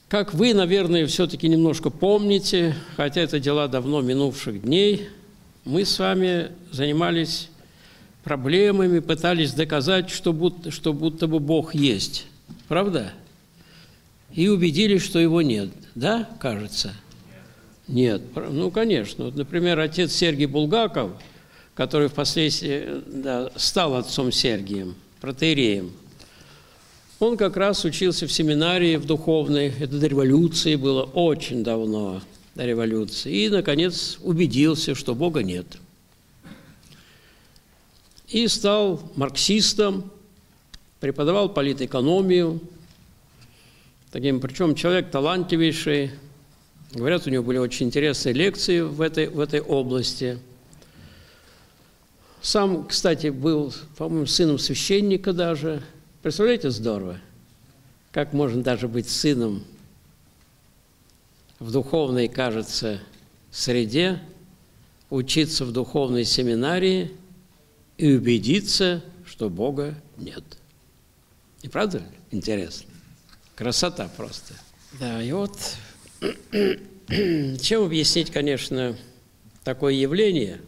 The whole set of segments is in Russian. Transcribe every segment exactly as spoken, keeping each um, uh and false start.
Как вы, наверное, все-таки немножко помните, хотя это дела давно минувших дней, мы с вами занимались проблемами, пытались доказать, что будто, что будто бы Бог есть. Правда? И убедились, что его нет. Да, кажется? Нет. Ну, конечно. Вот, например, отец Сергий Булгаков, который впоследствии да, стал отцом Сергием, протоиереем, он как раз учился в семинарии, в духовной. Это до революции было, очень давно, до революции. И, наконец, убедился, что Бога нет. И стал марксистом, преподавал политэкономию. Таким, причем человек талантливейший. Говорят, у него были очень интересные лекции в этой, в этой области. Сам, кстати, был, по-моему, сыном священника даже. Представляете, здорово, как можно даже быть сыном в духовной, кажется, среде, учиться в духовной семинарии и убедиться, что Бога нет. Не правда ли? Интересно. Красота просто. Да, и вот чем объяснить, конечно, такое явление?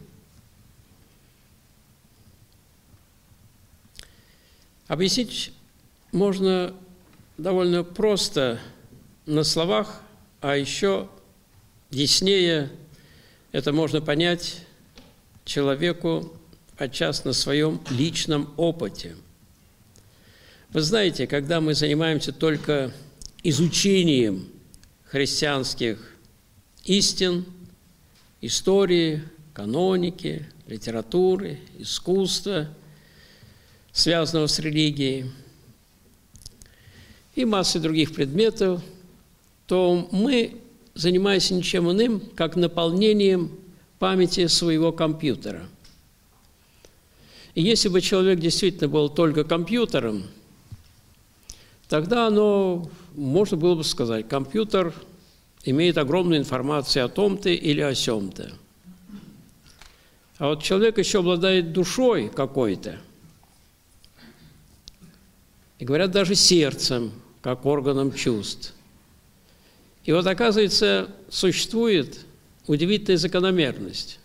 Объяснить можно довольно просто на словах, а еще яснее это можно понять человеку подчас на своем личном опыте. Вы знаете, когда мы занимаемся только изучением христианских истин, истории, каноники, литературы, искусства, связанного с религией, и массой других предметов, то мы занимаемся ничем иным, как наполнением памяти своего компьютера. И если бы человек действительно был только компьютером, тогда оно, можно было бы сказать, компьютер имеет огромную информацию о том-то или о сём-то. А вот человек еще обладает душой какой-то, и говорят, даже сердцем, как органом чувств. И вот, оказывается, существует удивительная закономерность.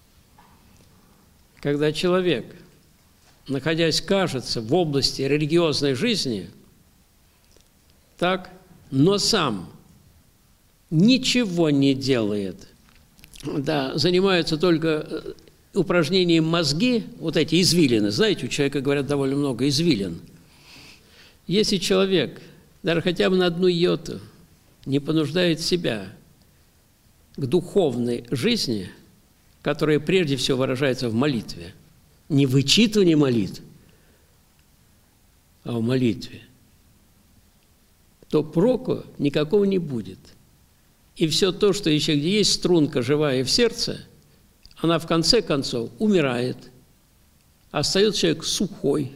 Когда человек, находясь, кажется, в области религиозной жизни, так, но сам ничего не делает, да, занимается только упражнением мозги, вот эти извилины, знаете, у человека, говорят, довольно много извилин. Если человек даже хотя бы на одну йоту не понуждает себя к духовной жизни, которая прежде всего выражается в молитве, не в вычитывании молитв, а в молитве, то проку никакого не будет. И все то, что еще где есть струнка живая в сердце, она в конце концов умирает, остается человек сухой,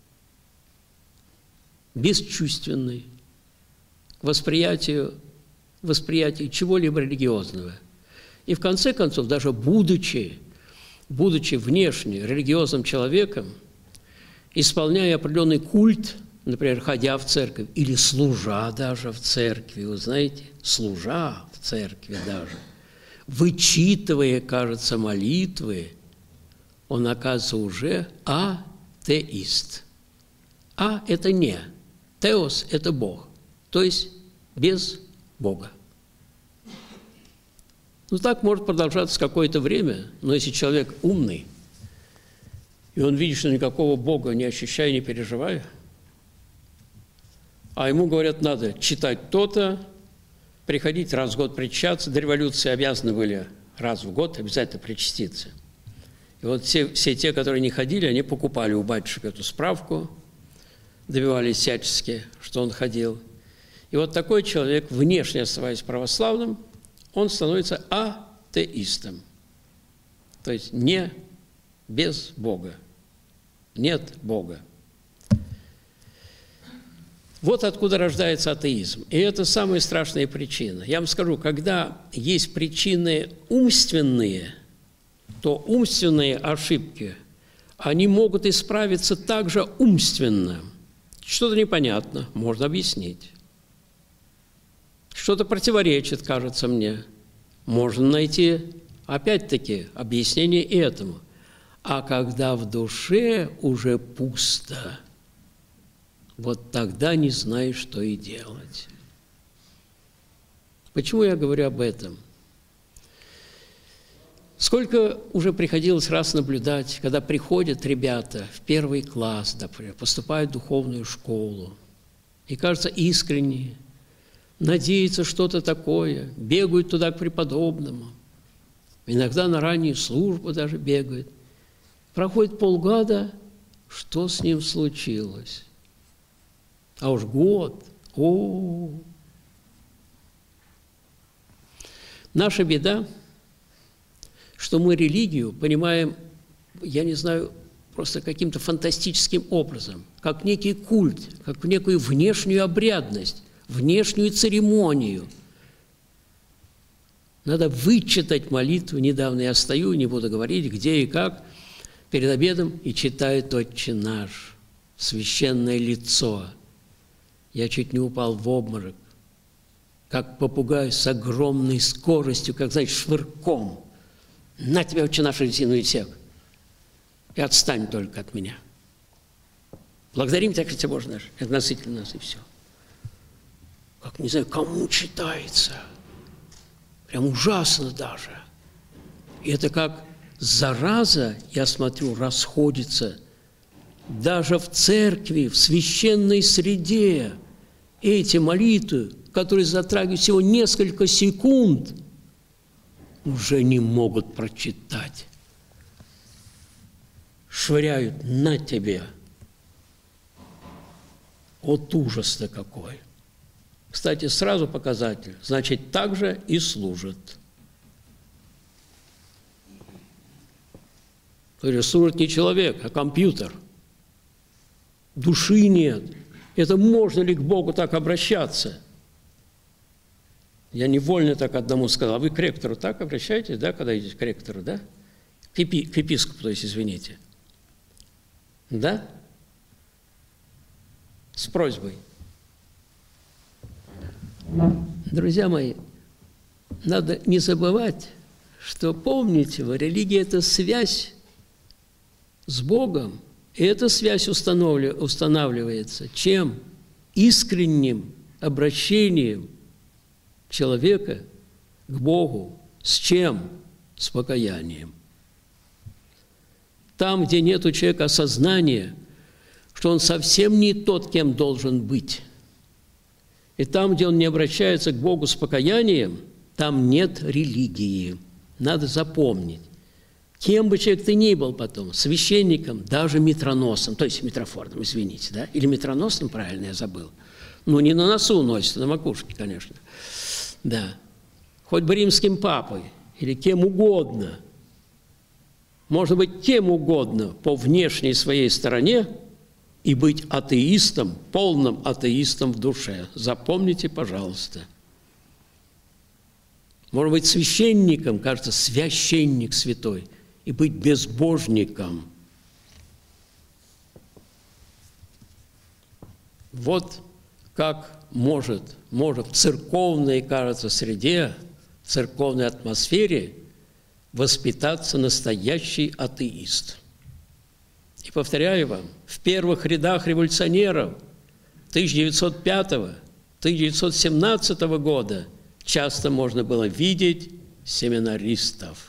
бесчувственный к восприятию, восприятию чего-либо религиозного. И в конце концов, даже будучи, будучи внешне религиозным человеком, исполняя определенный культ, например, ходя в церковь или служа даже в церкви, вы знаете, служа в церкви даже, вычитывая, кажется, молитвы, он, оказывается, уже атеист. А – это не. Теос – это Бог, то есть без Бога. Ну, так может продолжаться какое-то время, но если человек умный, и он видит, что никакого Бога не ощущая, не переживая, а ему говорят, надо читать то-то, приходить раз в год причащаться, до революции обязаны были раз в год обязательно причаститься. И вот все, все те, которые не ходили, они покупали у батюшек эту справку, добивались всячески, что он ходил. И вот такой человек, внешне оставаясь православным, он становится атеистом. То есть не без Бога. Нет Бога. Вот откуда рождается атеизм. И это самая страшная причина. Я вам скажу, когда есть причины умственные, то умственные ошибки, они могут исправиться также умственно. Что-то непонятно, можно объяснить. что-то противоречит, кажется мне. Можно найти, опять-таки, объяснение этому. А когда в душе уже пусто, вот тогда не знаешь, что и делать. Почему я говорю об этом? Сколько уже приходилось раз наблюдать, когда приходят ребята в первый класс, например, поступают в духовную школу, и, кажется, искренне, надеются что-то такое, бегают туда к преподобному, иногда на раннюю службу даже бегают. Проходит полгода, что с ним случилось? А уж год, о, наша беда, что мы религию понимаем, я не знаю, просто каким-то фантастическим образом, как некий культ, как некую внешнюю обрядность, внешнюю церемонию. Надо вычитать молитву. Недавно я стою, не буду говорить, где и как, перед обедом и читаю «Отче наш», священное лицо. Я чуть не упал в обморок, как попугай с огромной скоростью, как, знаете, швырком. На тебя, Отче наш, резиновый сек, и отстань только от меня. Благодарим тебя, Христе Боже наш, и относительно нас, и все. Как, не знаю, кому читается. Прям ужасно даже. И это как зараза, я смотрю, расходится даже в церкви, в священной среде. Эти молитвы, которые затрагивают всего несколько секунд, уже не могут прочитать. Швыряют на тебе. Вот ужас-то какой. Кстати, сразу показатель. Значит, так же и служит. То есть служит не человек, а компьютер. Души нет. Это можно ли к Богу так обращаться? Я невольно так одному сказал. А вы к ректору так обращаетесь, да, когда идете к ректору, да? К, епи, к епископу, то есть, извините. Да? С просьбой. Друзья мои, надо не забывать, что, помните вы, религия – это связь с Богом, и эта связь устанавливается чем? Искренним обращением человека к Богу. С чем? С покаянием. Там, где нет у человека осознания, что он совсем не тот, кем должен быть, и там, где он не обращается к Богу с покаянием, там нет религии. Надо запомнить. Кем бы человек ты ни был потом, священником, даже митроносом, то есть митрофором, извините, да? Или митроносом, правильно я забыл. Ну, не на носу носит, а на макушке, конечно. Да. Хоть бы римским папой или кем угодно. Может быть, кем угодно по внешней своей стороне, и быть атеистом, полным атеистом в душе. Запомните, пожалуйста. Может быть, священником, кажется, священник святой, и быть безбожником. Вот как может, может в церковной, кажется, среде, в церковной атмосфере воспитаться настоящий атеист. И повторяю вам, в первых рядах революционеров тысяча девятьсот пятого — тысяча девятьсот семнадцатого года часто можно было видеть семинаристов.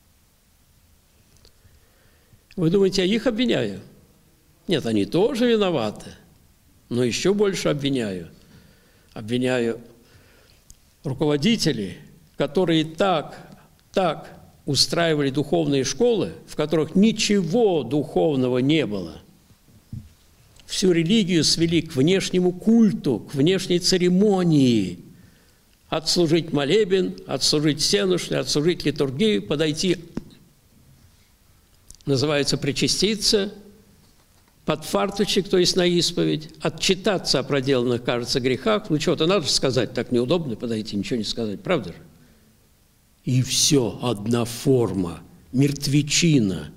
Вы думаете, я их обвиняю? Нет, они тоже виноваты, но еще больше обвиняю. Обвиняю руководителей, которые так, так устраивали духовные школы, в которых ничего духовного не было. Всю религию свели к внешнему культу, к внешней церемонии. Отслужить молебен, отслужить всенощный, отслужить литургию, подойти, называется, причаститься, под фарточек, то есть на исповедь, отчитаться о проделанных, кажется, грехах. Ну, что-то надо же сказать, так неудобно подойти, ничего не сказать, правда же? И все, одна форма, мертвечина.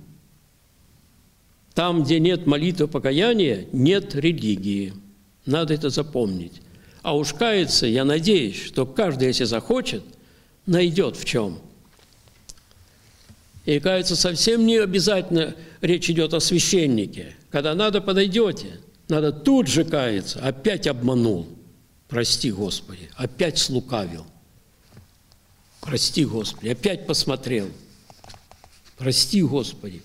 Там, где нет молитвы покаяния, нет религии. Надо это запомнить. А уж каяться, я надеюсь, что каждый, если захочет, найдет в чем. И каяться совсем не обязательно речь идет о священнике. Когда надо, подойдете. Надо тут же каяться. Опять обманул. Прости, Господи. Опять слукавил. Прости, Господи. Опять посмотрел. Прости, Господи.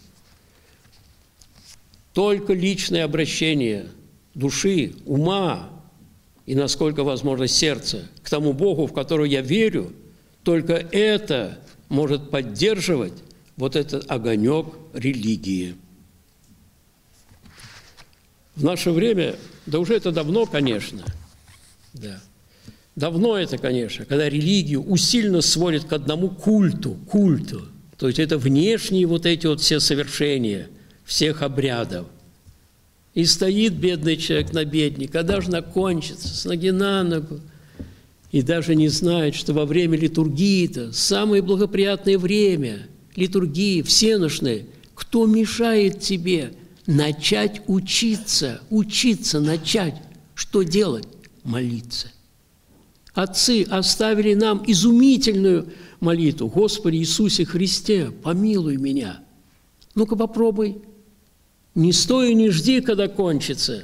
Только личное обращение души, ума и, насколько возможно, сердца к тому Богу, в которого я верю, только это может поддерживать вот этот огонек религии. В наше время, да уже это давно, конечно, да, давно это, конечно, когда религию усиленно сводят к одному культу, культу, то есть это внешние вот эти вот все совершения всех обрядов. И стоит бедный человек на бедне, когда же закончится, с ноги на ногу, и даже не знает, что во время литургии-то, самое благоприятное время, литургии, всеношной, кто мешает тебе начать учиться, учиться начать, что делать? Молиться. Отцы оставили нам изумительную молитву. Господи Иисусе Христе, помилуй меня. Ну-ка попробуй. Не стой и не жди, когда кончится.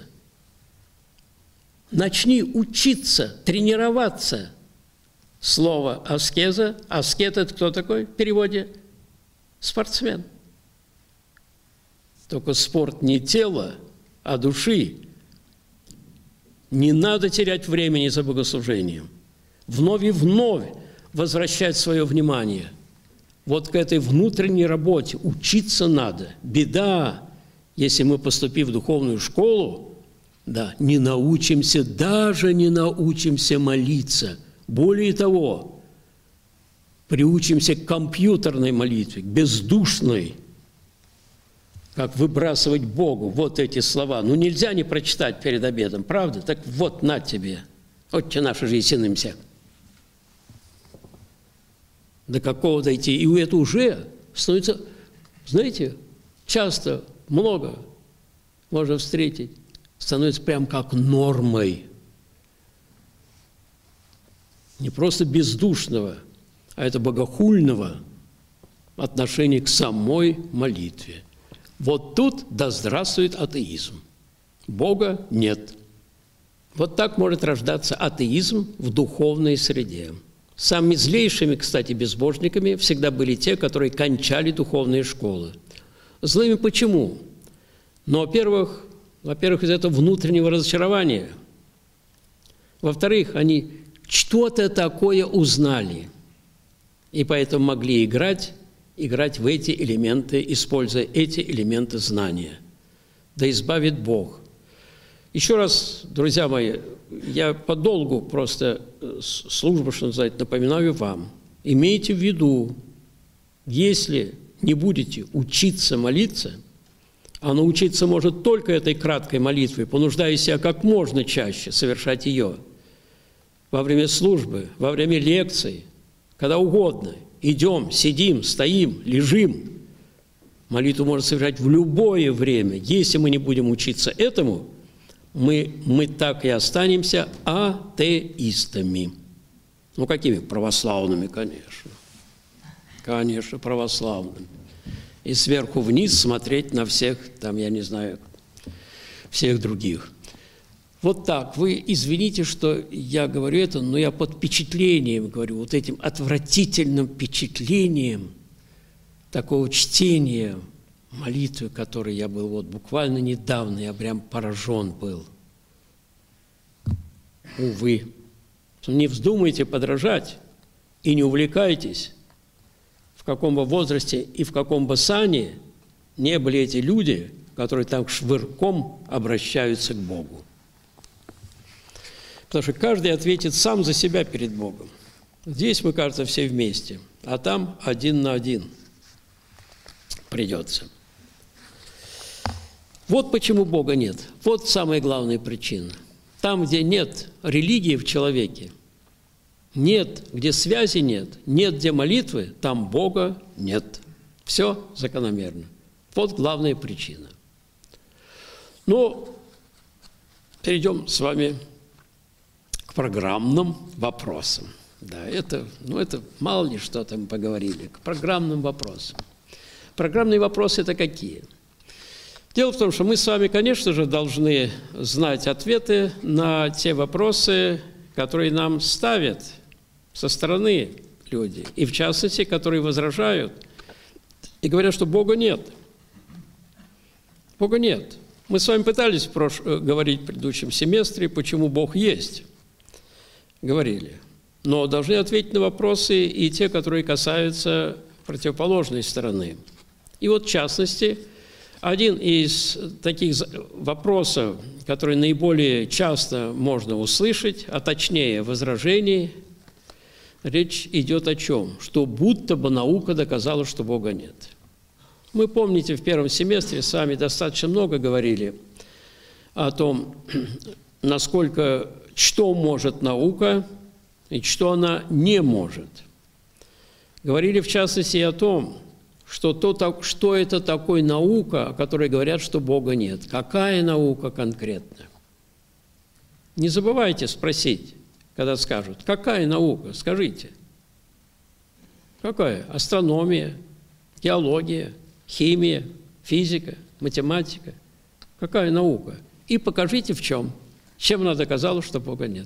Начни учиться, тренироваться. Слово аскеза. Аскет – это кто такой в переводе? Спортсмен. Только спорт не тела, а души. Не надо терять времени за богослужением. Вновь и вновь возвращать свое внимание. Вот к этой внутренней работе учиться надо. Беда, если мы, поступив в духовную школу, да, не научимся, даже не научимся молиться. Более того, приучимся к компьютерной молитве, к бездушной, как выбрасывать Богу вот эти слова. Ну, нельзя не прочитать перед обедом, правда? Так вот, на тебе. Отче наш, же и синимся. До какого дойти? И это уже становится, знаете, часто, много можно встретить, становится прям как нормой. Не просто бездушного, а это богохульного отношения к самой молитве. Вот тут да здравствует атеизм. Бога нет. Вот так может рождаться атеизм в духовной среде. Самыми злейшими, кстати, безбожниками всегда были те, которые кончали духовные школы. Злыми почему? Ну, во-первых, во-первых, из этого внутреннего разочарования. Во-вторых, они что-то такое узнали, и поэтому могли играть, играть в эти элементы, используя эти элементы знания. Да избавит Бог. Еще раз, друзья мои, я подолгу просто службу, что называется, напоминаю вам. Имейте в виду, если не будете учиться молиться, а научиться может только этой краткой молитве, понуждая себя как можно чаще совершать ее во время службы, во время лекций, когда угодно. Идем, сидим, стоим, лежим. Молитву можно совершать в любое время. Если мы не будем учиться этому, мы, мы так и останемся атеистами. Ну, какими? Православными, конечно. Конечно, православными. И сверху вниз смотреть на всех, там, я не знаю, всех других. Вот так. Вы извините, что я говорю это, но я под впечатлением говорю, вот этим отвратительным впечатлением такого чтения молитвы, которой я был вот буквально недавно, я прям поражен был. Увы. Не вздумайте подражать и не увлекайтесь, в каком бы возрасте и в каком бы сане не были эти люди, которые так швырком обращаются к Богу. Потому что каждый ответит сам за себя перед Богом. Здесь мы, кажется, все вместе, а там один на один придется. Вот почему Бога нет. Вот самая главная причина. Там, где нет религии в человеке, нет, где связи нет, нет, где молитвы, там Бога нет. Все закономерно. Вот главная причина. Ну, перейдем с вами к к программным вопросам. Да, это, ну, это мало ли что там поговорили, к программным вопросам. Программные вопросы – это какие? Дело в том, что мы с вами, конечно же, должны знать ответы на те вопросы, которые нам ставят со стороны люди, и в частности, которые возражают и говорят, что Бога нет. Бога нет. Мы с вами пытались прош... говорить в предыдущем семестре, почему Бог есть. Говорили. Но должны ответить на вопросы и те, которые касаются противоположной стороны. И вот, в частности, один из таких вопросов, который наиболее часто можно услышать, а точнее возражений, речь идет о чем? Что будто бы наука доказала, что Бога нет. Мы, помните, в первом семестре с вами достаточно много говорили о том, насколько, что может наука и что она не может. Говорили, в частности, и о том, что, то, что это такое наука, о которой говорят, что Бога нет. Какая наука конкретно? Не забывайте спросить, когда скажут, какая наука, скажите. Какая? Астрономия, геология, химия, физика, математика. Какая наука? И покажите в чем. Чем она доказала, что Бога нет.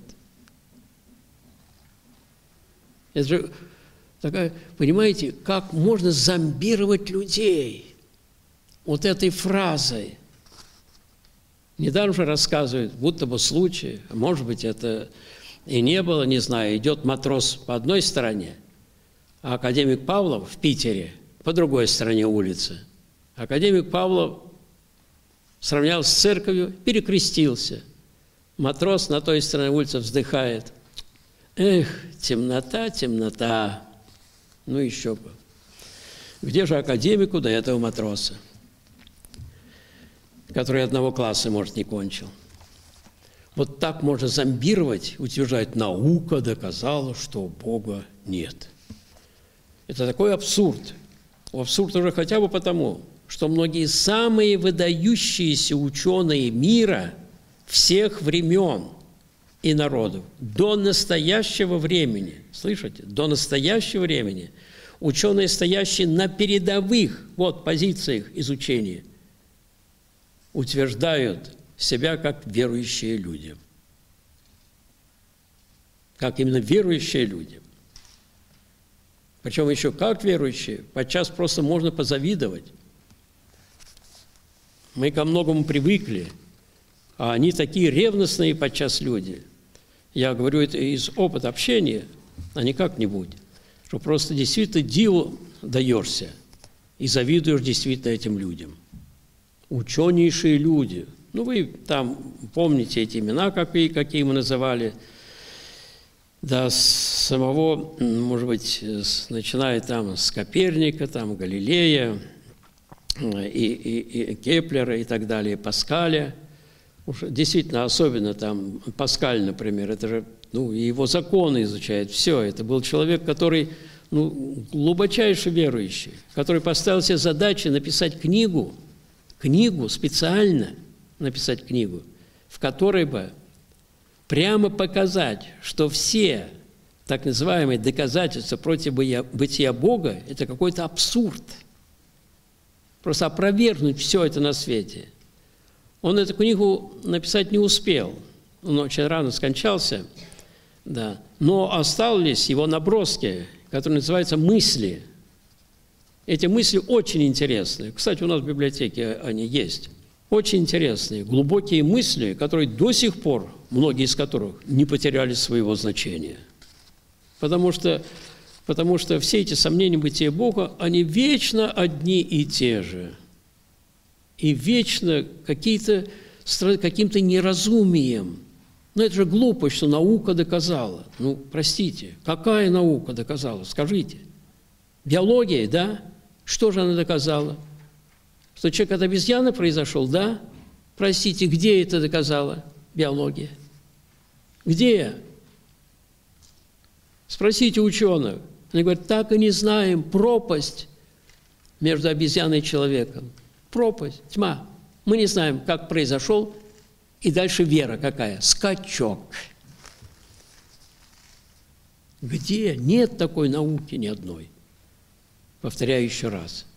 Это же такая, понимаете, как можно зомбировать людей вот этой фразой. Недаром же рассказывают, будто бы случай, а может быть, это и не было, не знаю, идет матрос по одной стороне, а академик Павлов в Питере по другой стороне улицы. Академик Павлов сравнялся с церковью, перекрестился. Матрос на той стороне улицы вздыхает. Эх, темнота, темнота. Ну еще бы. Где же академику до этого матроса, который одного класса, может, не кончил? Вот так можно зомбировать, утверждать, наука доказала, что Бога нет. Это такой абсурд. Абсурд уже хотя бы потому, что многие самые выдающиеся ученые мира всех времен и народов до настоящего времени, слышите, до настоящего времени, ученые, стоящие на передовых вот, позициях изучения, утверждают себя как верующие люди. Как именно верующие люди. Причем еще как верующие, подчас просто можно позавидовать. Мы ко многому привыкли, а они такие ревностные подчас люди. Я говорю это из опыта общения, а не как-нибудь, что просто действительно диву даешься и завидуешь действительно этим людям. Ученейшие люди. Ну, вы там помните эти имена, какие, какие мы называли. Да, с самого, может быть, начиная там с Коперника, там Галилея, и, и, и Кеплера и так далее, Паскаля. Уж действительно, особенно там Паскаль, например, это же, ну, его законы изучает, все. Это был человек, который, ну, глубочайше верующий, который поставил себе задачу написать книгу, книгу, специально написать книгу, в которой бы прямо показать, что все так называемые доказательства против бытия Бога – это какой-то абсурд. Просто опровергнуть все это на свете. Он эту книгу написать не успел. Он очень рано скончался, да. Но остались его наброски, которые называются «мысли». Эти мысли очень интересные. Кстати, у нас в библиотеке они есть. Очень интересные, глубокие мысли, которые до сих пор, многие из которых, не потеряли своего значения. Потому что, потому что все эти сомнения бытия Бога, они вечно одни и те же. И вечно какие-то, каким-то неразумием. Но это же глупость, что наука доказала. Ну, простите, какая наука доказала? Скажите. Биология, да? Что же она доказала? Что человек от обезьяны произошел, да? Простите, где это доказала биология? Где? Спросите ученых. Они говорят, так и не знаем, пропасть между обезьяной и человеком. Пропасть, тьма. Мы не знаем, как произошел, и дальше вера какая? Скачок. Где? Нет такой науки ни одной. Повторяю еще раз.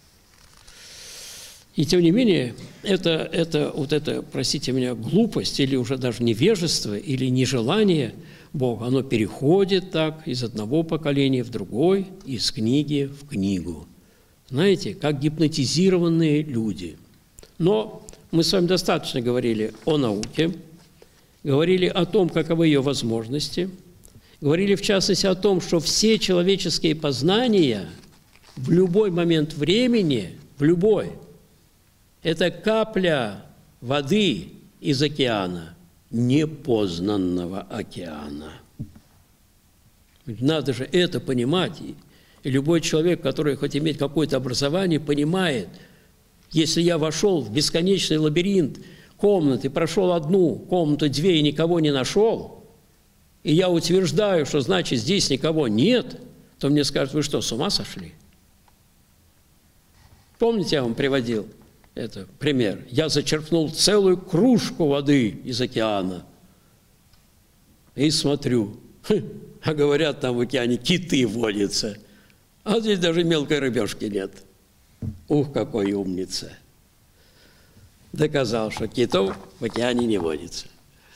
И тем не менее, это, это, вот это, простите меня, глупость или уже даже невежество или нежелание Бога, оно переходит так из одного поколения в другой, из книги в книгу. Знаете, как гипнотизированные люди. Но мы с вами достаточно говорили о науке, говорили о том, каковы ее возможности, говорили в частности о том, что все человеческие познания в любой момент времени, в любой, это капля воды из океана, непознанного океана. Надо же это понимать. И любой человек, который хоть имеет какое-то образование, понимает, если я вошел в бесконечный лабиринт комнаты, прошел одну комнату, две и никого не нашел, и я утверждаю, что значит здесь никого нет, то мне скажут, вы что, с ума сошли? Помните, я вам приводил это пример? Я зачерпнул целую кружку воды из океана и смотрю, а говорят, там в океане киты водятся, а здесь даже мелкой рыбешки нет. Ух, какой умница! Доказал, что китов в океане не водится.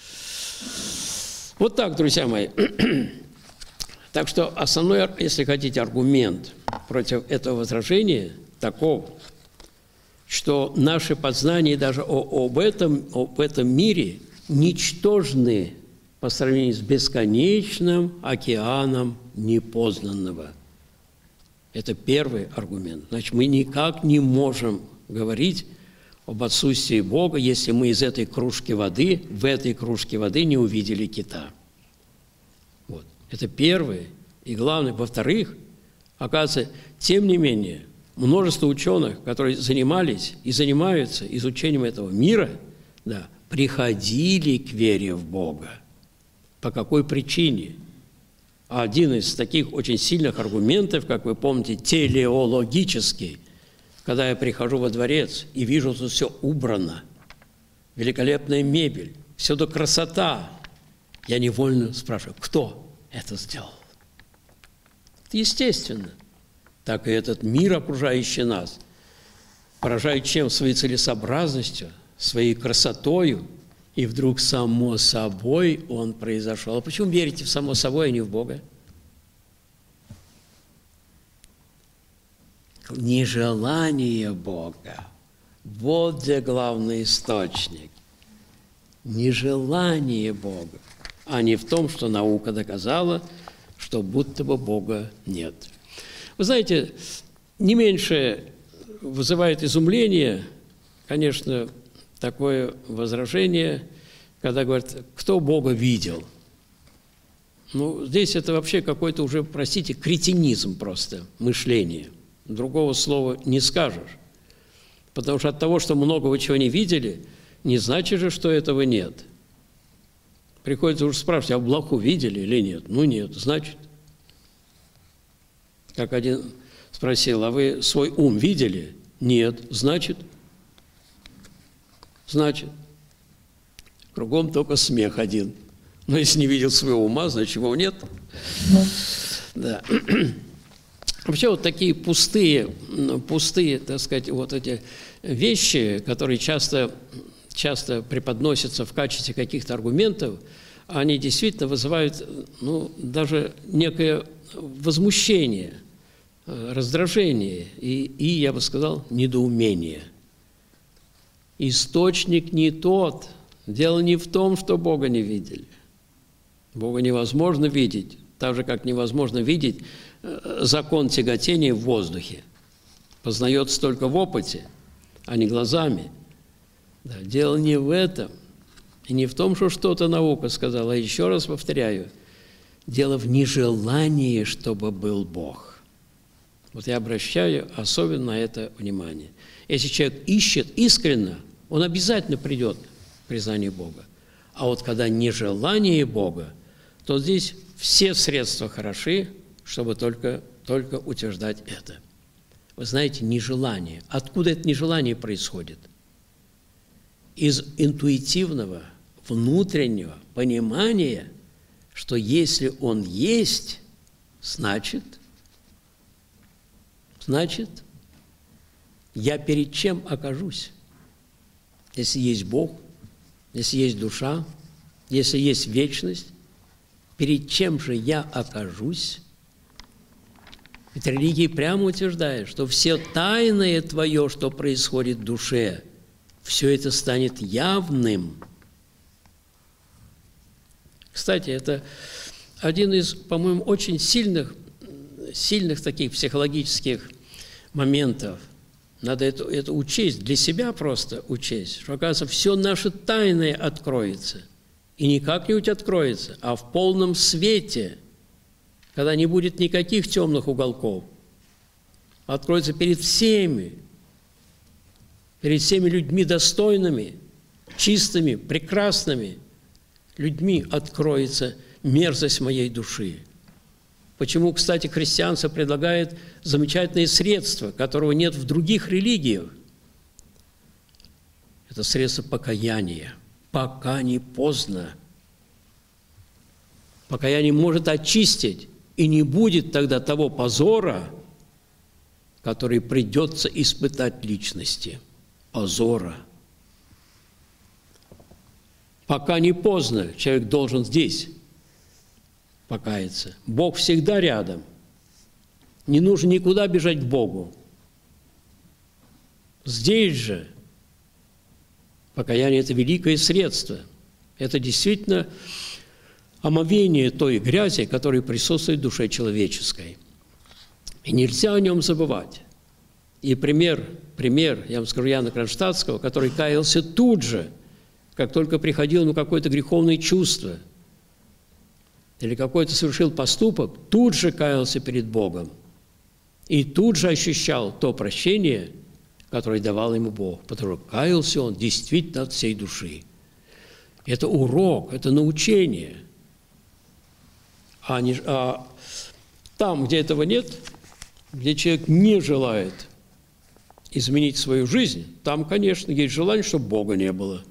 Вот так, друзья мои. Так что основной, если хотите, аргумент против этого возражения таков, что наши познания даже о, об, этом, об этом мире ничтожны по сравнению с бесконечным океаном непознанного. Это первый аргумент. Значит, мы никак не можем говорить об отсутствии Бога, если мы из этой кружки воды, в этой кружке воды не увидели кита. Вот. Это первое. И главное, во-вторых, оказывается, тем не менее, множество ученых, которые занимались и занимаются изучением этого мира, да, приходили к вере в Бога. По какой причине? Один из таких очень сильных аргументов, как вы помните, телеологический, когда я прихожу во дворец и вижу, что все убрано, великолепная мебель, всюду красота, я невольно спрашиваю, кто это сделал? Естественно, так и этот мир, окружающий нас, поражает чем? Своей целесообразностью, своей красотою, и вдруг само собой он произошел. А почему верите в само собой, а не в Бога? Нежелание Бога. Вот где главный источник. Нежелание Бога, а не в том, что наука доказала, что будто бы Бога нет. Вы знаете, не меньше вызывает изумление, конечно, такое возражение, когда говорят, кто Бога видел? Ну, здесь это вообще какой-то уже, простите, кретинизм просто, мышление. Другого слова не скажешь. Потому что от того, что многого чего не видели, не значит же, что этого нет. Приходится уже спрашивать, а блоху видели или нет? Ну, нет, значит. Как один спросил, а вы свой ум видели? Нет, значит. Значит, кругом только смех один. Но если не видел своего ума, значит, его нет. Да. Вообще вот такие пустые, пустые, так сказать, вот эти вещи, которые часто, часто преподносятся в качестве каких-то аргументов, они действительно вызывают, ну, даже некое возмущение, раздражение и, и, я бы сказал, недоумение. Источник не тот. Дело не в том, что Бога не видели. Бога невозможно видеть, так же, как невозможно видеть закон тяготения в воздухе. Познается только в опыте, а не глазами. Да, дело не в этом. И не в том, что что-то наука сказала. Еще раз повторяю, дело в нежелании, чтобы был Бог. Вот я обращаю особенно на это внимание. Если человек ищет искренно, он обязательно придет к признанию Бога. А вот когда нежелание Бога, то здесь все средства хороши, чтобы только, только утверждать это. Вы знаете, нежелание. Откуда это нежелание происходит? Из интуитивного, внутреннего понимания, что если он есть, Значит, значит, я перед чем окажусь? Если есть Бог, если есть душа, если есть вечность, перед чем же я окажусь? Ведь религия прямо утверждает, что все тайное твое, что происходит в душе, все это станет явным. Кстати, это один из, по-моему, очень сильных, сильных таких психологических моментов. Надо это, это учесть, для себя просто учесть, что, оказывается, все наше тайное откроется. И не как-нибудь откроется, а в полном свете, когда не будет никаких темных уголков. Откроется перед всеми, перед всеми людьми достойными, чистыми, прекрасными людьми откроется мерзость моей души. Почему, кстати, христианство предлагает замечательные средства, которого нет в других религиях? Это средство покаяния. Пока не поздно. Покаяние может очистить, и не будет тогда того позора, который придется испытать личности. Позора. Пока не поздно, человек должен здесь покаяться. Бог всегда рядом. Не нужно никуда бежать к Богу. Здесь же покаяние – это великое средство. Это действительно омовение той грязи, которая присутствует в душе человеческой. И нельзя о нем забывать. И пример, пример, я вам скажу, Иоанна Кронштадтского, который каялся тут же, как только приходило ему какое-то греховное чувство или какой-то совершил поступок, тут же каялся перед Богом. И тут же ощущал то прощение, которое давал ему Бог, потому что каялся он действительно от всей души. Это урок, это научение. А, не, а там, где этого нет, где человек не желает изменить свою жизнь, там, конечно, есть желание, чтобы Бога не было.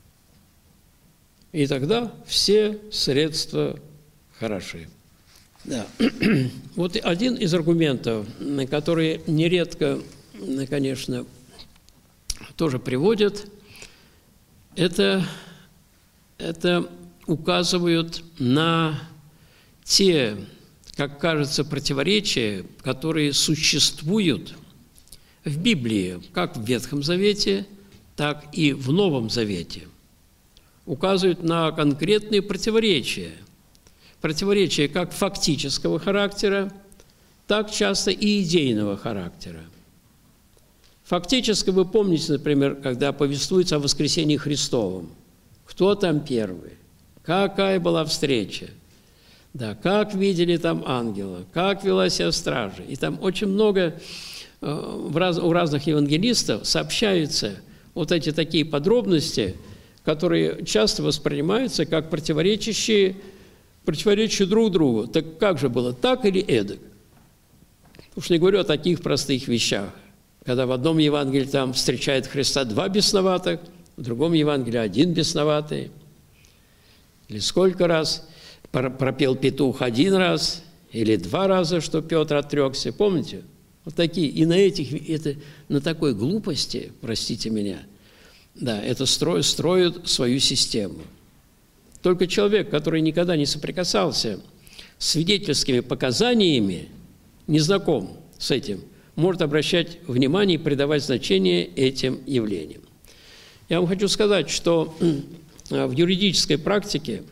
И тогда все средства хороши. Да. Вот один из аргументов, которые нередко, конечно, тоже приводят, это, это указывают на те, как кажется, противоречия, которые существуют в Библии, как в Ветхом Завете, так и в Новом Завете. Указывают на конкретные противоречия. Противоречия как фактического характера, так часто и идейного характера. Фактически вы помните, например, когда повествуется о воскресении Христовом. Кто там первый? Какая была встреча? Да, как видели там ангела? Как вела себя стража? И там очень много в раз, у разных евангелистов сообщаются вот эти такие подробности, которые часто воспринимаются как противоречащие, противоречащие друг другу. Так как же было, так или эдак? Уж не говорю о таких простых вещах, когда в одном Евангелии там встречает Христа два бесноватых, в другом Евангелии один бесноватый. Или сколько раз пропел петух один раз, или два раза, что Петр отрекся. Помните? Вот такие. И на этих, это, на такой глупости, простите меня, да, это строят, строят свою систему. Только человек, который никогда не соприкасался с свидетельскими показаниями, не знаком с этим, может обращать внимание и придавать значение этим явлениям. Я вам хочу сказать, что в юридической практике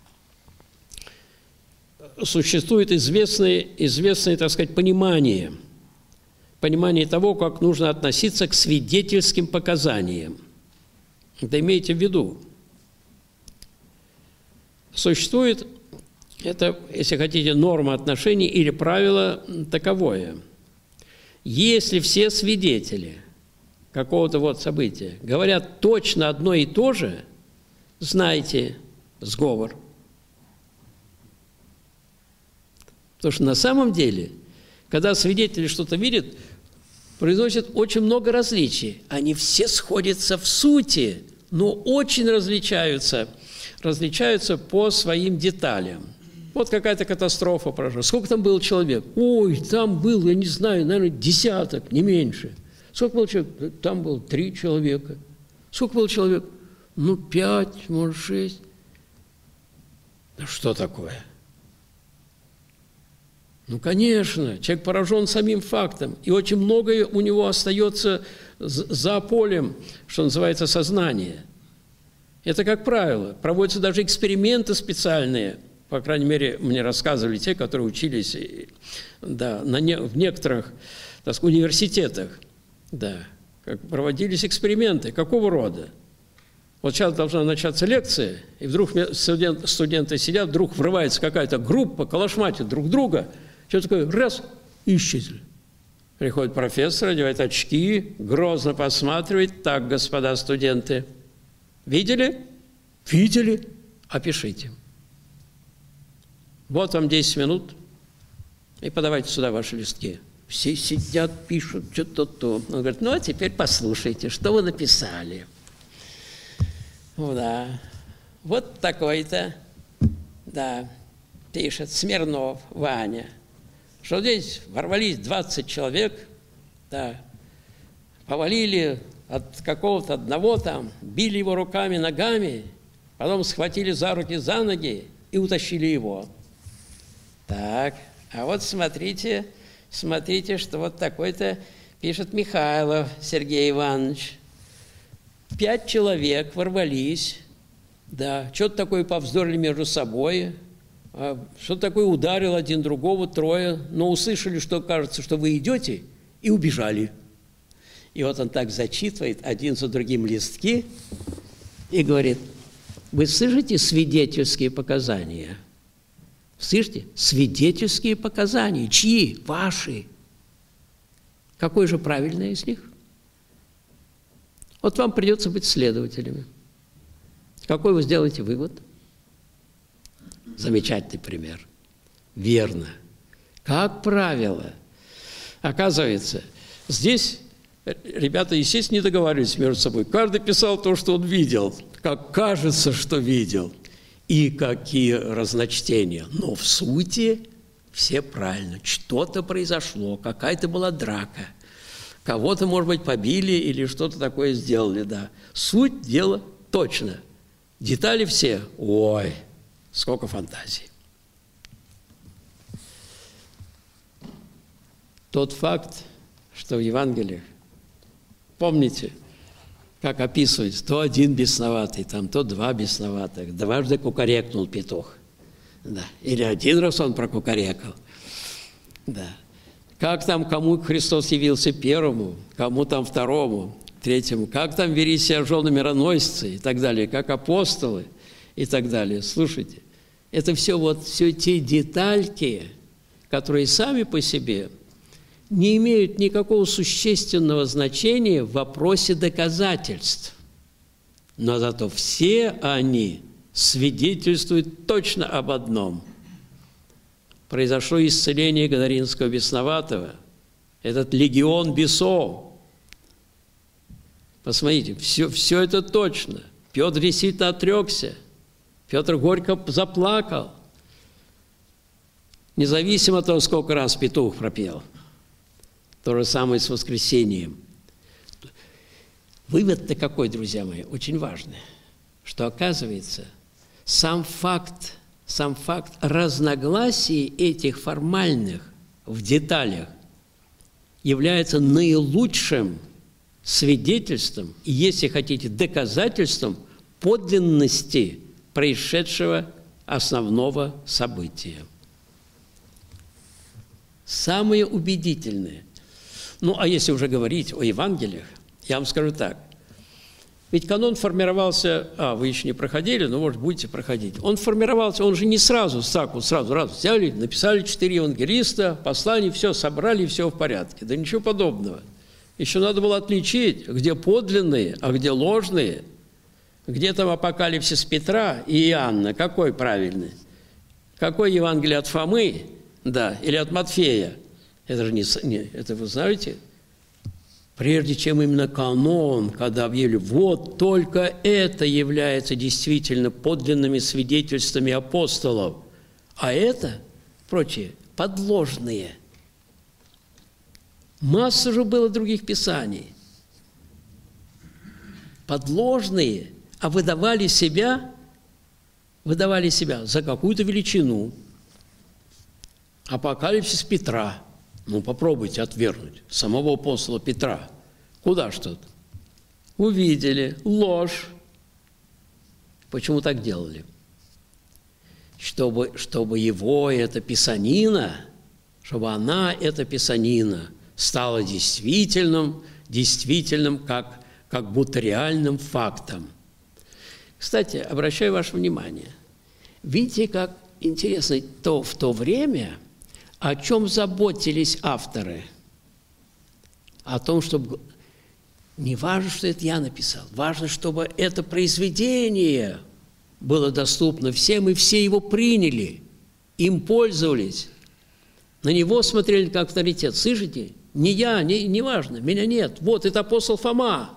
существует известное, известное, так сказать, понимание, понимание того, как нужно относиться к свидетельским показаниям. Это имейте в виду. Существует, это, если хотите, норма отношений или правило таковое. Если все свидетели какого-то вот события говорят точно одно и то же, знайте сговор. Потому что на самом деле, когда свидетели что-то видят, произносят очень много различий. Они все сходятся в сути, но очень различаются, различаются по своим деталям. Вот какая-то катастрофа прошла. Сколько там было человек? Ой, там был, я не знаю, наверное, десяток, не меньше. Сколько было человек? Там было три человека. Сколько было человек? Ну, пять, может, шесть. Да что такое? Ну, конечно, человек поражен самим фактом, и очень многое у него остается за полем, что называется, сознания. Это, как правило, проводятся даже эксперименты специальные, по крайней мере, мне рассказывали те, которые учились да, на не, в некоторых так сказать, университетах, да, как проводились эксперименты. Какого рода? Вот сейчас должна начаться лекция, и вдруг студент, студенты сидят, вдруг врывается какая-то группа, калашматит друг друга, что такое, раз, и исчезли. Приходит профессор, одевает очки, грозно посматривает. Так, господа студенты, видели? Видели? Опишите. Вот вам десять минут, и подавайте сюда ваши листки. Все сидят, пишут, что-то то. Он говорит, ну, а теперь послушайте, что вы написали. Ну, да. Вот такой-то, да, пишет Смирнов Ваня, что здесь ворвались двадцать человек, да, повалили от какого-то одного там, били его руками, ногами, потом схватили за руки, за ноги и утащили его. Так, а вот смотрите, смотрите, что вот такой-то пишет Михайлов Сергей Иванович. Пять человек ворвались, да, что-то такое повздорили между собой, что-то такое ударил один другого, трое, но услышали, что кажется, что вы идете, и убежали. И вот он так зачитывает один за другим листки и говорит, вы слышите свидетельские показания? Слышите? Свидетельские показания. Чьи? Ваши. Какое же правильное из них? Вот вам придется быть следователями. Какой вы сделаете вывод? Замечательный пример. Верно. Как правило. Оказывается, здесь ребята, естественно, не договаривались между собой. Каждый писал то, что он видел, как кажется, что видел, и какие разночтения. Но в сути все правильно. Что-то произошло, какая-то была драка. Кого-то, может быть, побили или что-то такое сделали, да. Суть дела точно. Детали все. Ой, сколько фантазий. Тот факт, что в Евангелиях, помните, как описывается, то один бесноватый, там, то два бесноватых, дважды кукарекнул петух. Да. Или один раз он прокукарекал. Да. Как там, кому Христос явился первому, кому там второму, третьему, как там вели себя жены мироносцы и так далее, как апостолы и так далее. Слушайте, это все вот все те детальки, которые сами по себе не имеют никакого существенного значения в вопросе доказательств. Но зато все они свидетельствуют точно об одном. Произошло исцеление Гадаринского бесноватого, этот легион бесов. Посмотрите, все, все это точно. Петр действительно отрекся, Петр горько заплакал, независимо от того, сколько раз петух пропел. То же самое с воскресением. Вывод-то какой, друзья мои, очень важный, что, оказывается, сам факт, сам факт разногласий этих формальных в деталях является наилучшим свидетельством, и, если хотите, доказательством подлинности происшедшего основного события. Самое убедительное. Ну, а если уже говорить о Евангелиях, я вам скажу так. Ведь канон формировался, а, вы еще не проходили, но, может, будете проходить. Он формировался, он же не сразу, так вот сразу, раз взяли, написали четыре евангелиста, послание, все собрали, все в порядке. Да ничего подобного. Еще надо было отличить, где подлинные, а где ложные. Где там апокалипсис Петра и Иоанна, какой правильный? Какой Евангелие от Фомы, да, или от Матфея? Это же не, не это вы знаете? Прежде чем именно канон, когда объявили, вот только это является действительно подлинными свидетельствами апостолов, А это, прочие, подложные. Масса же было других писаний. Подложные, а выдавали себя, выдавали себя за какую-то величину. Апокалипсис Петра. Ну, попробуйте отвергнуть самого апостола Петра. Куда что-то? Увидели ложь. Почему так делали? Чтобы, чтобы его, эта писанина, чтобы она, эта писанина, стала действительным, действительным, как, как будто реальным фактом. Кстати, обращаю ваше внимание. Видите, как интересно, то в то время, о чем заботились авторы? О том, чтобы... Не важно, что это я написал, важно, чтобы это произведение было доступно всем, и все его приняли, им пользовались, на него смотрели как авторитет. Слышите? Не я, не, не важно, меня нет. Вот, это апостол Фома.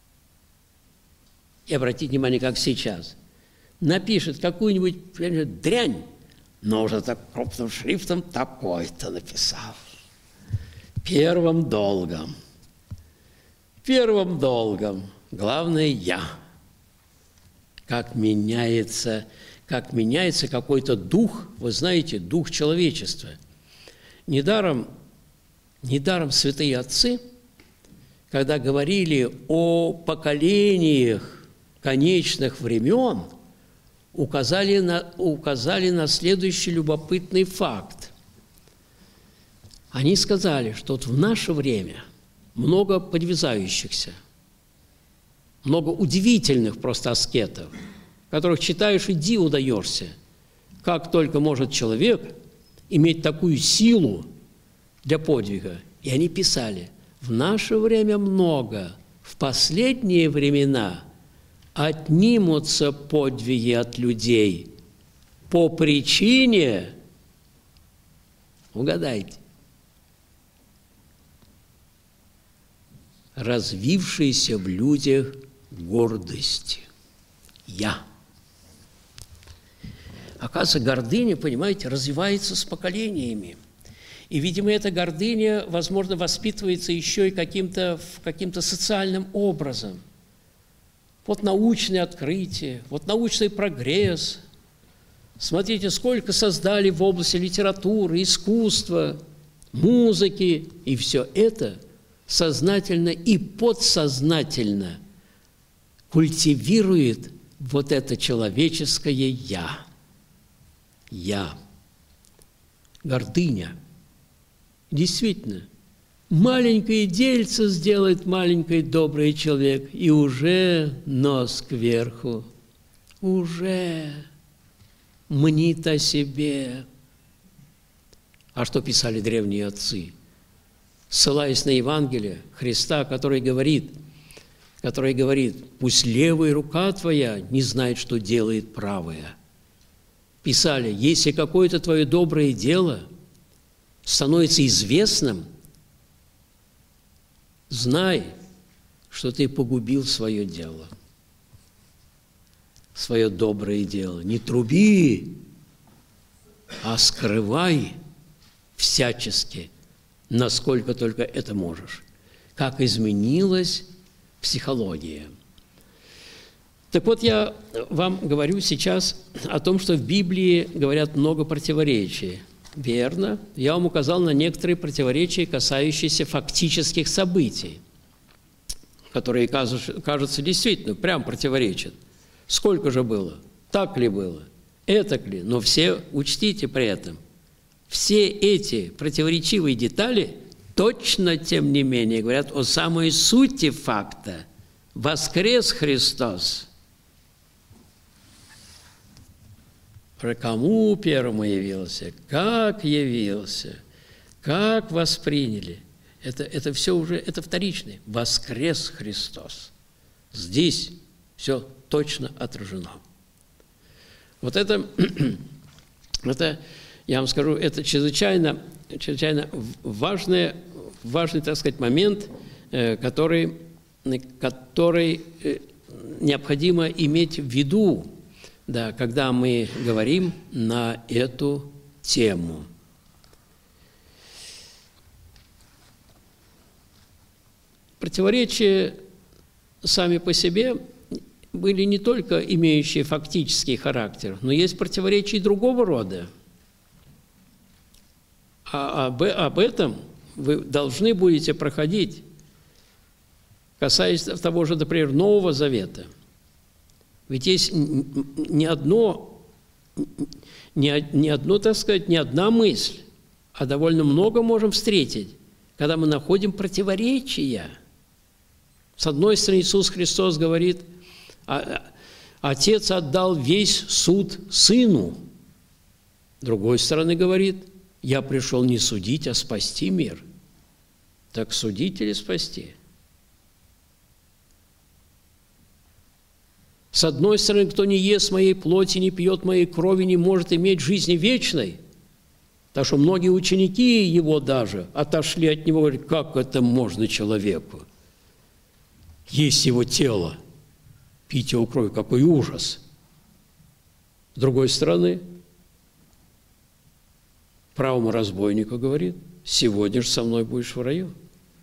И обратите внимание, как сейчас. Напишет какую-нибудь дрянь, но уже так крупным шрифтом такой-то написал. Первым долгом. Первым долгом. Главное, я. Как меняется, как меняется какой-то дух, вы знаете, дух человечества. Недаром, недаром святые отцы, когда говорили о поколениях конечных времен, указали на, указали на следующий любопытный факт. Они сказали, что вот в наше время много подвязающихся, много удивительных просто аскетов, которых читаешь и диву даешься. Как только может человек иметь такую силу для подвига. И они писали, в наше время много, в последние времена отнимутся подвиги от людей по причине, угадайте, развившейся в людях гордости. Я. Оказывается, гордыня, понимаете, развивается с поколениями. И, видимо, эта гордыня, возможно, воспитывается еще и каким-то каким-то социальным образом. Вот научные открытия, вот научный прогресс. Смотрите, сколько создали в области литературы, искусства, музыки. И все это сознательно и подсознательно культивирует вот это человеческое «я». «Я». Гордыня. Действительно, маленькое дельце сделает маленький добрый человек, и уже нос кверху, уже мнит о себе. А что писали древние отцы? Ссылаясь на Евангелие Христа, который говорит, который говорит, «Пусть левая рука твоя не знает, что делает правая». Писали, если какое-то твое доброе дело становится известным, знай, что ты погубил свое дело, свое доброе дело. Не труби, а скрывай всячески, насколько только это можешь. Как изменилась психология. Так вот, я вам говорю сейчас о том, что в Библии говорят много противоречий. Верно. Я вам указал на некоторые противоречия, касающиеся фактических событий, которые, кажутся, действительно прям противоречат. Сколько же было? Так ли было? Этак ли? Но все учтите при этом. Все эти противоречивые детали точно, тем не менее, говорят о самой сути факта. Воскрес Христос. Про кому первому явился, как явился, как восприняли. Это, это все уже, это вторичное. Воскрес Христос. Здесь все точно отражено. Вот это, это, я вам скажу, это чрезвычайно, чрезвычайно важный, важный, так сказать, момент, который, который необходимо иметь в виду да, когда мы говорим на эту тему. Противоречия сами по себе были не только имеющие фактический характер, но есть противоречия и другого рода. А об, об этом вы должны будете проходить, касаясь того же, например, Нового Завета. Ведь есть не одно, не, не одно, так сказать, не одна мысль, а довольно много можем встретить, когда мы находим противоречия. С одной стороны, Иисус Христос говорит, Отец отдал весь суд Сыну. С другой стороны, говорит, я пришел не судить, а спасти мир. Так судить или спасти? С одной стороны, кто не ест моей плоти, не пьет моей крови, не может иметь жизни вечной. Так что многие ученики его даже отошли от него, говорят, как это можно человеку? Есть его тело, пить его кровь, какой ужас. С другой стороны, правому разбойнику говорит, сегодня же со мной будешь в раю.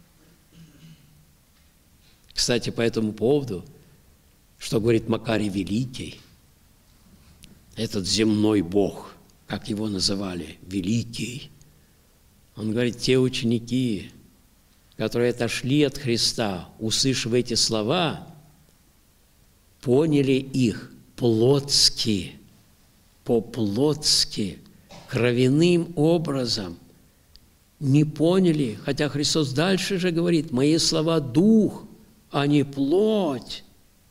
Кстати, по этому поводу, что говорит Макарий Великий, этот земной бог, как его называли, Великий, он говорит, те ученики, которые отошли от Христа, услышав эти слова, поняли их плотски, по-плотски, кровяным образом. Не поняли, хотя Христос дальше же говорит, мои слова – дух, а не плоть.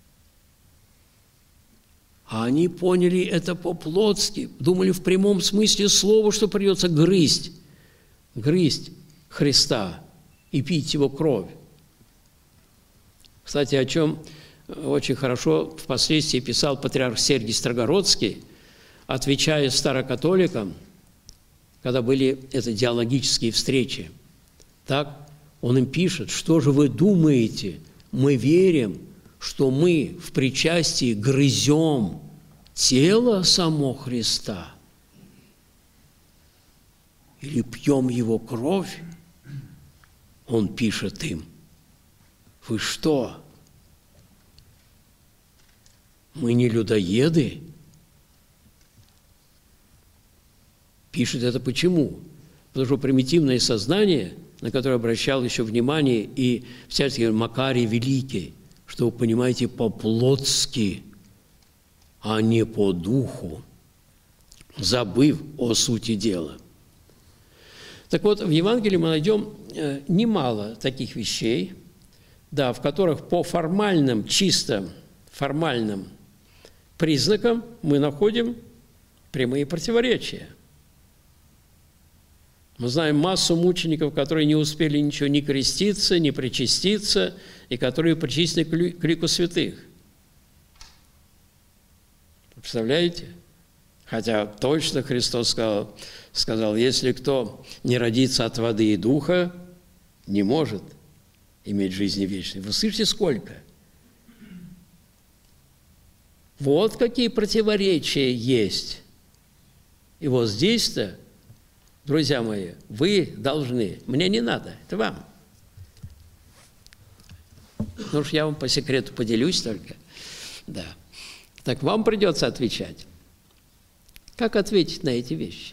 А они поняли это по-плотски, думали в прямом смысле слова, что придется грызть, грызть Христа и пить его кровь. Кстати, о чем очень хорошо впоследствии писал патриарх Сергий Строгородский, отвечая старокатоликам, когда были это диалогические встречи. Так он им пишет, что же вы думаете, мы верим, что мы в причастии грызем тело само Христа или пьем его кровь? Он пишет им, вы что, мы не людоеды? Пишет это почему? Потому что примитивное сознание, на которое обращал еще внимание и всякий Макарий Великий, что вы понимаете по-плотски, а не по духу, забыв о сути дела. Так вот, в Евангелии мы найдем немало таких вещей, да, в которых по формальным, чисто формальным признакам мы находим прямые противоречия. Мы знаем массу мучеников, которые не успели ничего ни креститься, ни причаститься, и которые причислены к лику святых. Представляете? Хотя точно Христос сказал, сказал, если кто не родится от воды и духа, не может иметь жизни вечной. Вы слышите, сколько? Вот какие противоречия есть. И вот здесь-то, друзья мои, вы должны, мне не надо, это вам. Ну уж я вам по секрету поделюсь только. Да. Так вам придется отвечать. Как ответить на эти вещи?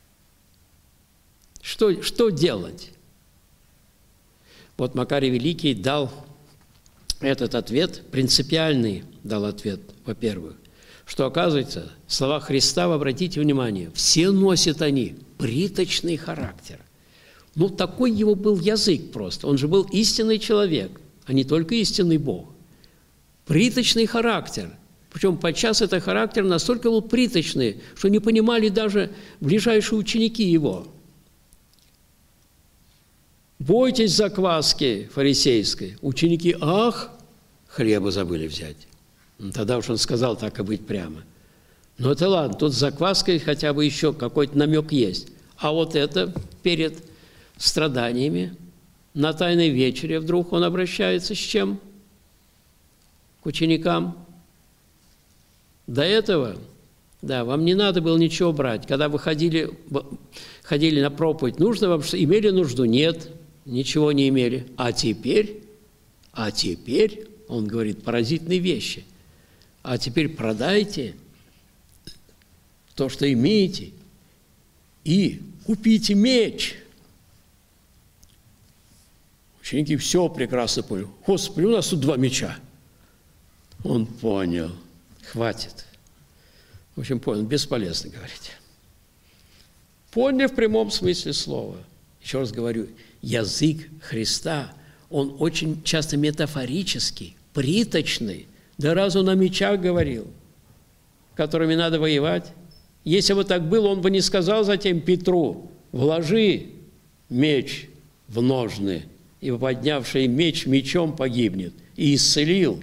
Что, что делать? Вот Макарий Великий дал этот ответ, принципиальный дал ответ, во-первых, что, оказывается, слова Христа, обратите внимание, все носят они приточный характер. Ну, такой его был язык просто. Он же был истинный человек, а не только истинный Бог. Приточный характер. Причем подчас этот характер настолько был приточный, что не понимали даже ближайшие ученики его. «Бойтесь закваски фарисейской». Ученики, ах, хлеба забыли взять. Тогда уж он сказал так и быть прямо. Но это ладно, тут с закваской хотя бы еще какой-то намек есть. А вот это перед страданиями на Тайной вечере вдруг он обращается с чем? К ученикам. До этого, да, вам не надо было ничего брать. Когда вы ходили, ходили на проповедь, нужно вам, что имели нужду? Нет, ничего не имели. А теперь, а теперь, он говорит поразительные вещи. А теперь продайте то, что имеете, и купите меч. Ученики все прекрасно поняли. Господи, у нас тут два меча. Он понял. Хватит. В общем, понял, бесполезно говорить. Поняли в прямом смысле слова. Еще раз говорю, язык Христа, он очень часто метафорический, приточный. Да раз он о мечах говорил, которыми надо воевать. Если бы так было, он бы не сказал затем Петру: вложи меч в ножны, и поднявший меч мечом погибнет. И исцелил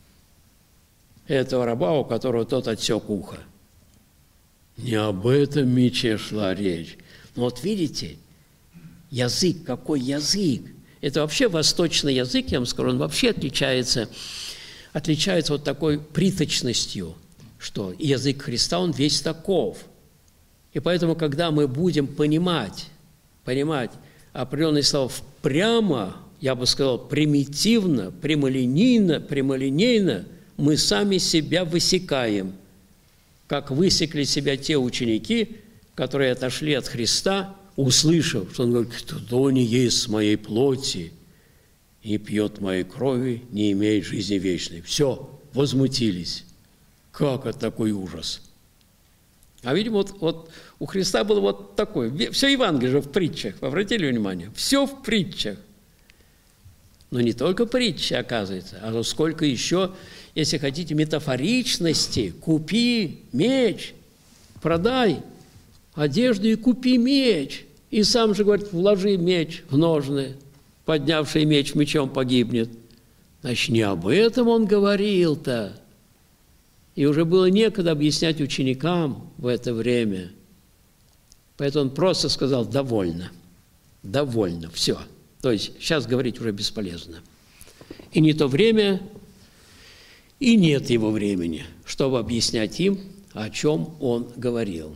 этого раба, у которого тот отсек ухо. Не об этом мече шла речь. Но вот видите, язык, какой язык. Это вообще восточный язык, я вам скажу, он вообще отличается, отличается вот такой приточностью, что язык Христа, он весь таков. И поэтому, когда мы будем понимать, понимать определенные слова прямо, я бы сказал, примитивно, прямолинейно, прямолинейно, мы сами себя высекаем, как высекли себя те ученики, которые отошли от Христа, услышав, что он говорит: «Кто не ест моей плоти и не пьет моей крови, не имеет жизни вечной». Все, возмутились. Как это такой ужас? А видимо, вот, вот у Христа было вот такое. Все Евангелие же в притчах. Вы обратили внимание? Все в притчах. Но не только притчи, оказывается, а сколько еще, если хотите, метафоричности. Купи меч, продай одежду и купи меч. И сам же говорит: вложи меч в ножны, поднявший меч мечом погибнет. Значит, не об этом он говорил-то. И уже было некогда объяснять ученикам в это время. Поэтому он просто сказал: довольно, довольно, все. То есть сейчас говорить уже бесполезно. И не то время, и нет его времени, чтобы объяснять им, о чем он говорил.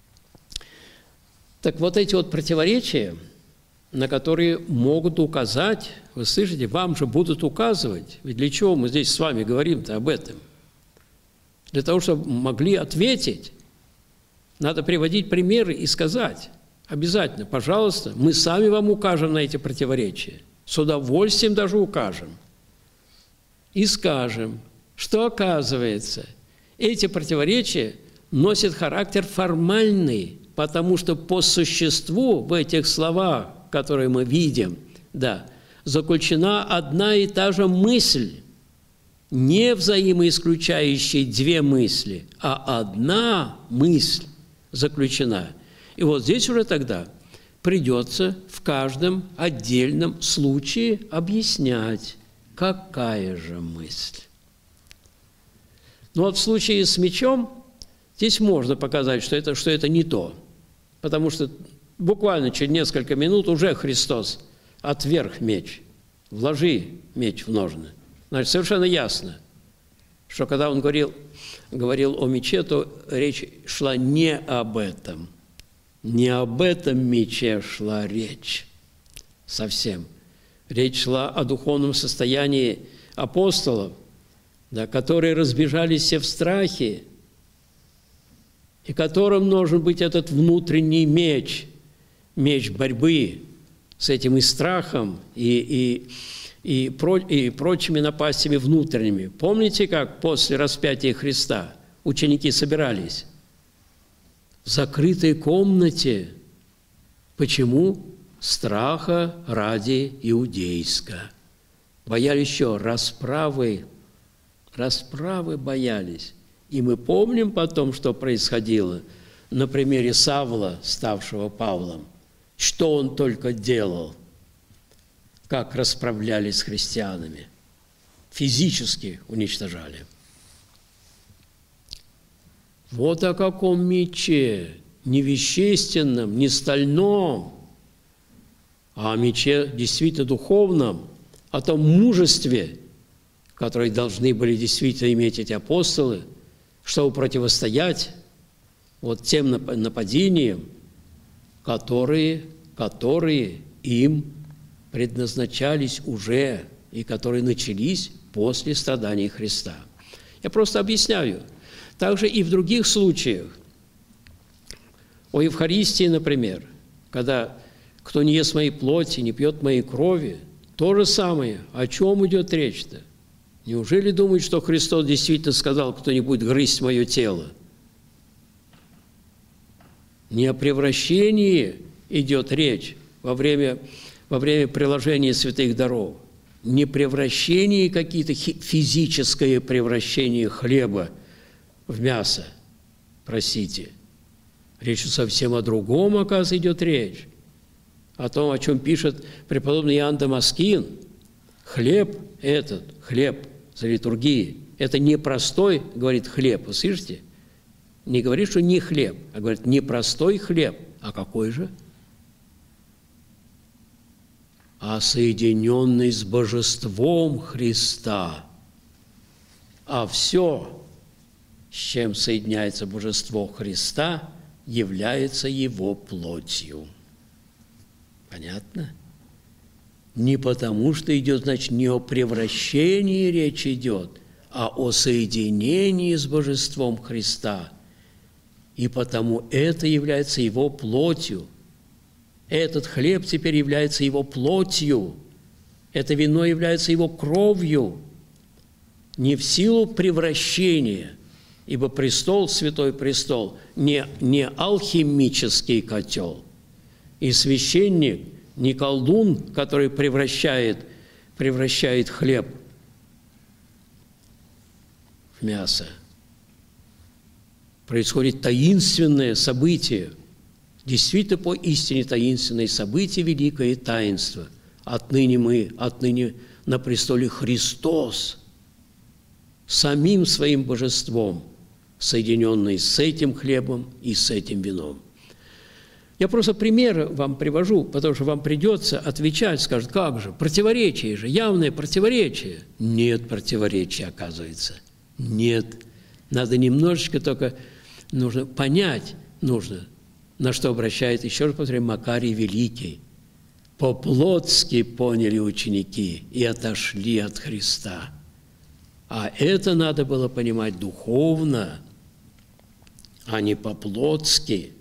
Так вот эти вот противоречия, на которые могут указать, вы слышите, вам же будут указывать. Ведь для чего мы здесь с вами говорим-то об этом? Для того, чтобы могли ответить, надо приводить примеры и сказать обязательно: пожалуйста, мы сами вам укажем на эти противоречия, с удовольствием даже укажем. И скажем, что, оказывается, эти противоречия носят характер формальный, потому что по существу в этих словах, которые мы видим, да, заключена одна и та же мысль, не взаимоисключающие две мысли, а одна мысль заключена. И вот здесь уже тогда придется в каждом отдельном случае объяснять, какая же мысль. Но вот в случае с мечом здесь можно показать, что это, что это не то, потому что буквально через несколько минут уже Христос отверг меч. Вложи меч в ножны. Значит, совершенно ясно, что когда он говорил, говорил о мече, то речь шла не об этом. Не об этом мече шла речь совсем. Речь шла о духовном состоянии апостолов, да, которые разбежались все в страхе, и которым нужен быть этот внутренний меч, меч борьбы с этим и страхом, и, и, и, про, и прочими напастями внутренними. Помните, как после распятия Христа ученики собирались? В закрытой комнате. Почему? Страха ради иудейска. Боялись еще расправы. Расправы боялись. И мы помним потом, что происходило на примере Савла, ставшего Павлом. Что он только делал, как расправлялись с христианами. Физически уничтожали. Вот о каком мече, не вещественном, не стальном, а о мече действительно духовном, о том мужестве, которое должны были действительно иметь эти апостолы, чтобы противостоять вот тем нападениям, которые, которые им предназначались уже и которые начались после страданий Христа. Я просто объясняю. Также и в других случаях, о Евхаристии, например, когда кто не ест моей плоти, не пьет моей крови, то же самое. О чем идет речь-то? Неужели думают, что Христос действительно сказал, кто не будет грызть мое тело? Не о превращении идет речь во время, во время приложения святых даров. Не превращение какие-то, физическое превращение хлеба в мясо. Простите. Речь совсем о другом, оказывается, идет речь. О том, о чем пишет преподобный Иоанн Дамаскин. Хлеб этот, хлеб за литургией, это не простой, говорит, хлеб. Вы слышите? Не говорит, что не хлеб, а говорит, не простой хлеб. А какой же? А соединенный с божеством Христа. А все, с чем соединяется божество Христа, является его плотью. Понятно? Не потому, что идет, значит, не о превращении речь идет, а о соединении с божеством Христа. И потому это является его плотью. Этот хлеб теперь является его плотью. Это вино является его кровью. Не в силу превращения, ибо престол, святой престол, не, не алхимический котел. И священник не колдун, который превращает, превращает хлеб в мясо. Происходит таинственное событие, действительно по истине таинственное событие, великое таинство. Отныне мы, отныне на престоле Христос, самим своим божеством, соединенный с этим хлебом и с этим вином. Я просто пример вам привожу, потому что вам придется отвечать, скажут, как же, противоречие же, явное противоречие. Нет противоречия, оказывается. Нет. Надо немножечко только, нужно понять, нужно, на что обращает, еще раз повторяю, Макарий Великий. По-плотски поняли ученики и отошли от Христа. А это надо было понимать духовно, а не по-плотски.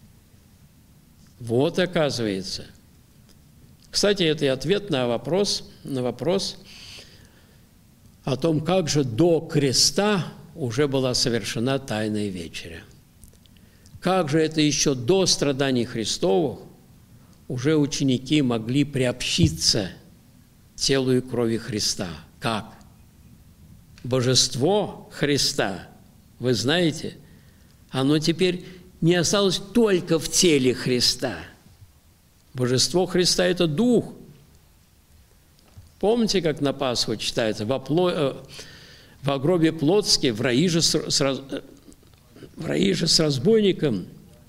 Вот, оказывается. Кстати, это и ответ на вопрос, на вопрос о том, как же до креста уже была совершена Тайная Вечеря. Как же это еще до страданий Христовых уже ученики могли приобщиться к телу и крови Христа? Как? Божество Христа, вы знаете, оно теперь не осталось только в теле Христа. Божество Христа – это Дух. Помните, как на Пасху читается? Во, пло... во гробе Плотске, в раи же с, с, в раи же с разбойником.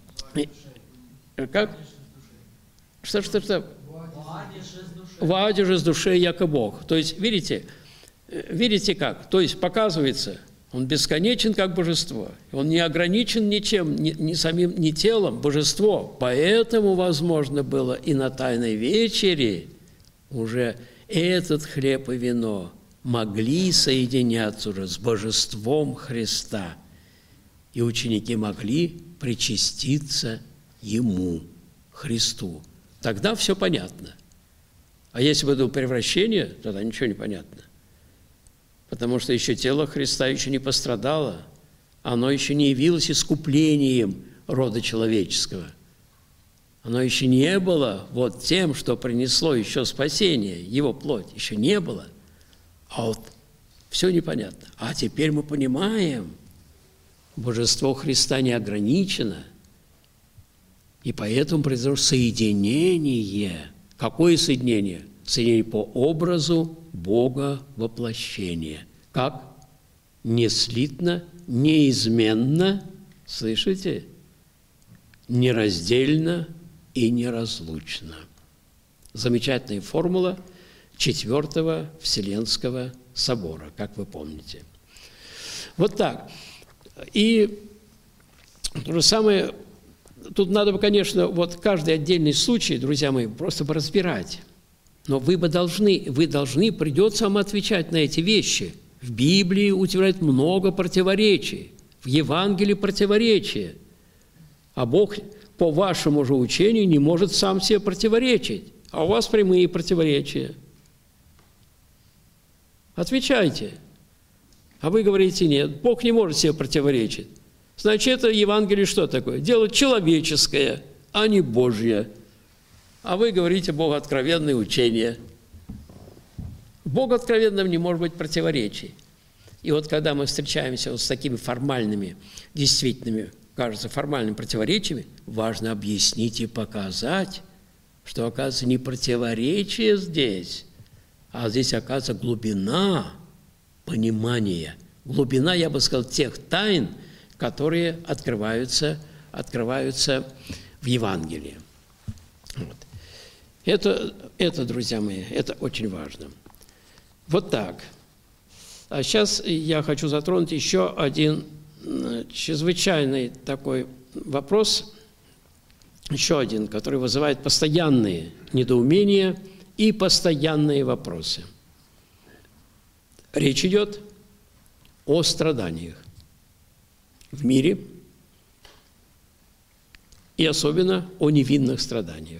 Как? Что, что, что? В аде же с душой, яко Бог. То есть, видите, видите как? То есть, показывается, он бесконечен, как божество. Он не ограничен ничем, ни, ни самим, ни телом, божество. Поэтому возможно было и на Тайной Вечере уже этот хлеб и вино могли соединяться уже с божеством Христа. И ученики могли причаститься Ему, Христу. Тогда все понятно. А если бы было превращение, тогда ничего не понятно. Потому что еще тело Христа еще не пострадало, оно еще не явилось искуплением рода человеческого. Оно еще не было вот тем, что принесло еще спасение, его плоть, еще не было. А вот все непонятно. А теперь мы понимаем, божество Христа не ограничено, и поэтому произошло соединение. Какое соединение? Соединение по образу Бога воплощения. Как? Неслитно, неизменно, слышите? Нераздельно и неразлучно. Замечательная формула Четвертого Вселенского собора, как вы помните. Вот так. И то же самое, тут надо бы, конечно, вот каждый отдельный случай, друзья мои, просто бы разбирать. Но вы бы должны, вы должны, придется вам отвечать на эти вещи. В Библии утверждает много противоречий, в Евангелии противоречия. А Бог по вашему же учению не может сам себе противоречить. А у вас прямые противоречия. Отвечайте. А вы говорите, нет, Бог не может себе противоречить. Значит, это Евангелие что такое? Дело человеческое, а не Божье. А вы говорите, Бог откровенное учение. Бог откровенным не может быть противоречий. И вот когда мы встречаемся вот с такими формальными, действительными, кажется, формальными противоречиями, важно объяснить и показать, что, оказывается, не противоречие здесь, а здесь, оказывается, глубина понимания, глубина, я бы сказал, тех тайн, которые открываются, открываются в Евангелии. Вот. Это, это, друзья мои, это очень важно. Вот так. А сейчас я хочу затронуть еще один чрезвычайный такой вопрос, еще один, который вызывает постоянные недоумения и постоянные вопросы. Речь идет о страданиях в мире и особенно о невинных страданиях.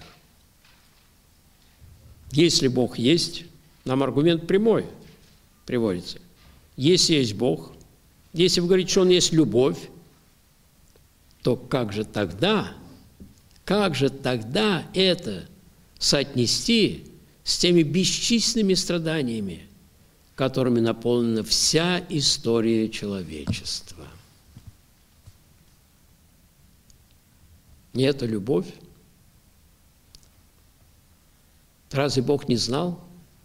Если Бог есть, нам аргумент прямой приводится. Если есть Бог, если вы говорите, что Он есть любовь, то как же тогда, как же тогда это соотнести с теми бесчисленными страданиями, которыми наполнена вся история человечества? Не это любовь? Разве Бог не знал?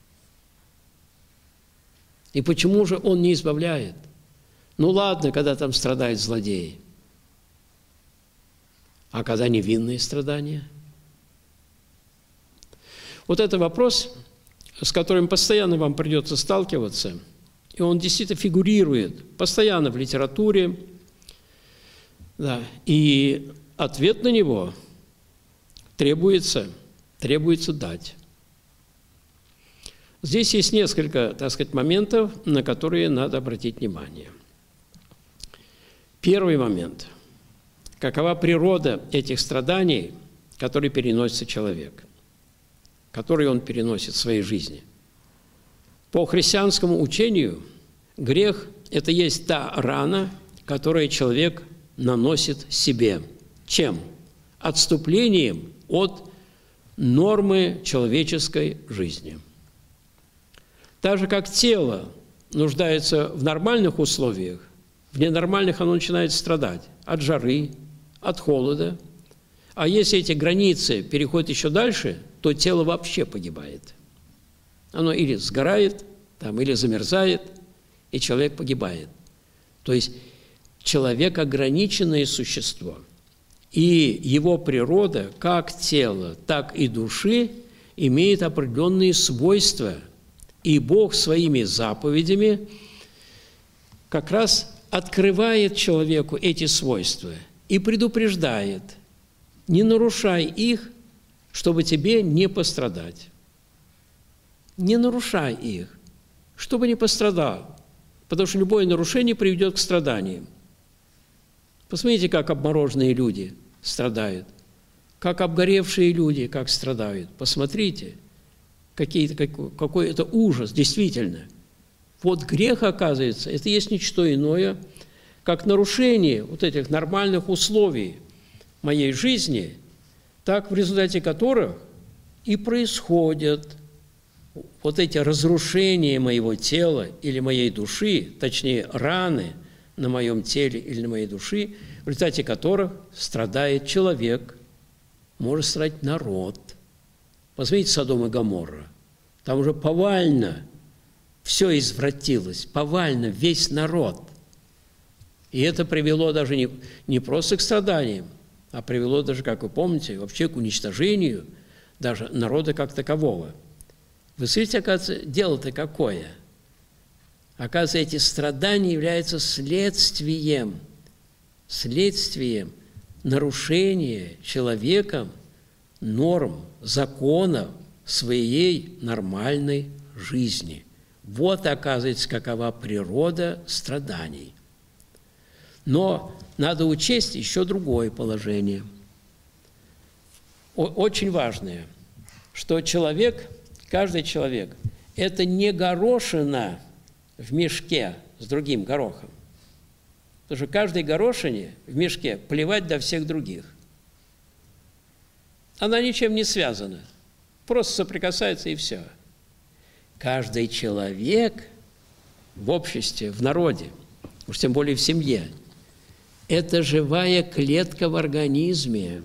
И почему же Он не избавляет? Ну ладно, когда там страдают злодеи. А когда невинные страдания? Вот это вопрос, с которым постоянно вам придется сталкиваться, и он действительно фигурирует постоянно в литературе, да, и ответ на него требуется, требуется дать. Здесь есть несколько, так сказать, моментов, на которые надо обратить внимание. Первый момент. Какова природа этих страданий, которые переносит человек, которые он переносит в своей жизни? По христианскому учению грех – это есть та рана, которую человек наносит себе. Чем? Отступлением от нормы человеческой жизни. Так же, как тело нуждается в нормальных условиях, в ненормальных оно начинает страдать от жары, от холода. А если эти границы переходят еще дальше, то тело вообще погибает. Оно или сгорает, там, или замерзает, и человек погибает. То есть человек – ограниченное существо. И его природа, как тела, так и души, имеет определенные свойства. И Бог своими заповедями как раз открывает человеку эти свойства и предупреждает: не нарушай их, чтобы тебе не пострадать. Не нарушай их, чтобы не пострадал, потому что любое нарушение приведет к страданиям. Посмотрите, как обмороженные люди страдают, как обгоревшие люди, как страдают. Посмотрите, какие-то, какой, какой это ужас, действительно. Вот грех, оказывается, это есть ничто иное, как нарушение вот этих нормальных условий моей жизни, так в результате которых и происходят вот эти разрушения моего тела или моей души, точнее, раны на моем теле или на моей душе, в результате которых страдает человек, может страдать народ. Посмотрите Содом и Гоморра. Там уже повально все извратилось, повально весь народ. И это привело даже не, не просто к страданиям, а привело даже, как вы помните, вообще к уничтожению даже народа как такового. Вы слышите, оказывается, дело-то какое? Оказывается, эти страдания являются следствием следствием нарушения человеком норм, законов своей нормальной жизни. Вот, оказывается, какова природа страданий. Но надо учесть еще другое положение, очень важное, что человек, каждый человек, это не горошина в мешке с другим горохом. Потому что каждой горошине в мешке плевать до всех других. Она ничем не связана, просто соприкасается и все. Каждый человек в обществе, в народе, уж тем более в семье, это живая клетка в организме.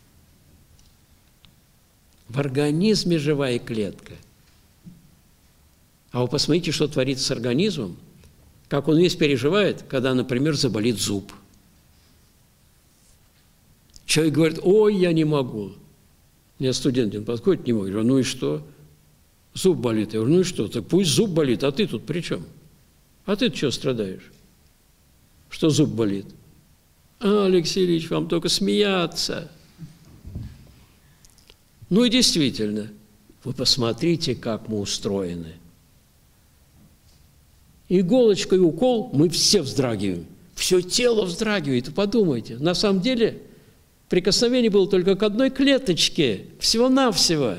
В организме живая клетка. А вы посмотрите, что творится с организмом, как он весь переживает, когда, например, заболит зуб. Человек говорит: ой, я не могу. Мне студент один подходит, не могу. Я говорю: ну и что? Зуб болит. Я говорю: ну и что? Так пусть зуб болит, а ты тут при чем? А ты что страдаешь? Что зуб болит? А, Алексей Ильич, вам только смеяться. Ну и действительно, вы посмотрите, как мы устроены. Иголочкой укол, мы все вздрагиваем. Все тело вздрагивает. Подумайте, на самом деле прикосновение было только к одной клеточке, всего-навсего.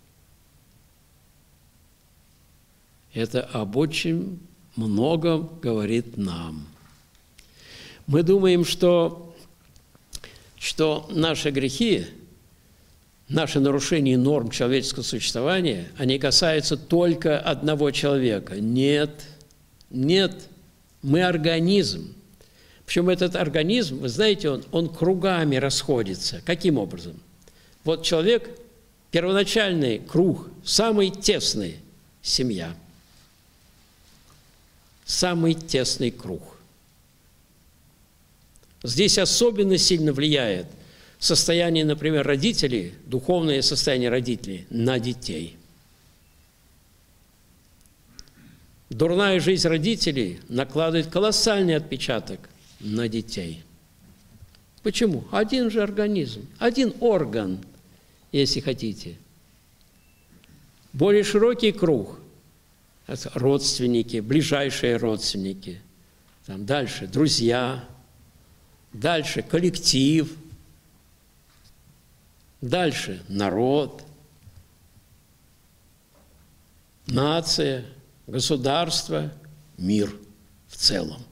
Это об очень многом говорит нам. Мы думаем, что, что наши грехи, наши нарушения норм человеческого существования, они касаются только одного человека. Нет, нет, мы организм. Причем этот организм, вы знаете, он, он кругами расходится. Каким образом? Вот человек, первоначальный круг, самый тесный – семья. Самый тесный круг. Здесь особенно сильно влияет состояние, например, родителей, духовное состояние родителей на детей. Дурная жизнь родителей накладывает колоссальный отпечаток на детей. Почему? Один же организм, один орган, если хотите. Более широкий круг – родственники, ближайшие родственники. Там дальше друзья, дальше коллектив, дальше народ, нация, государство, мир в целом.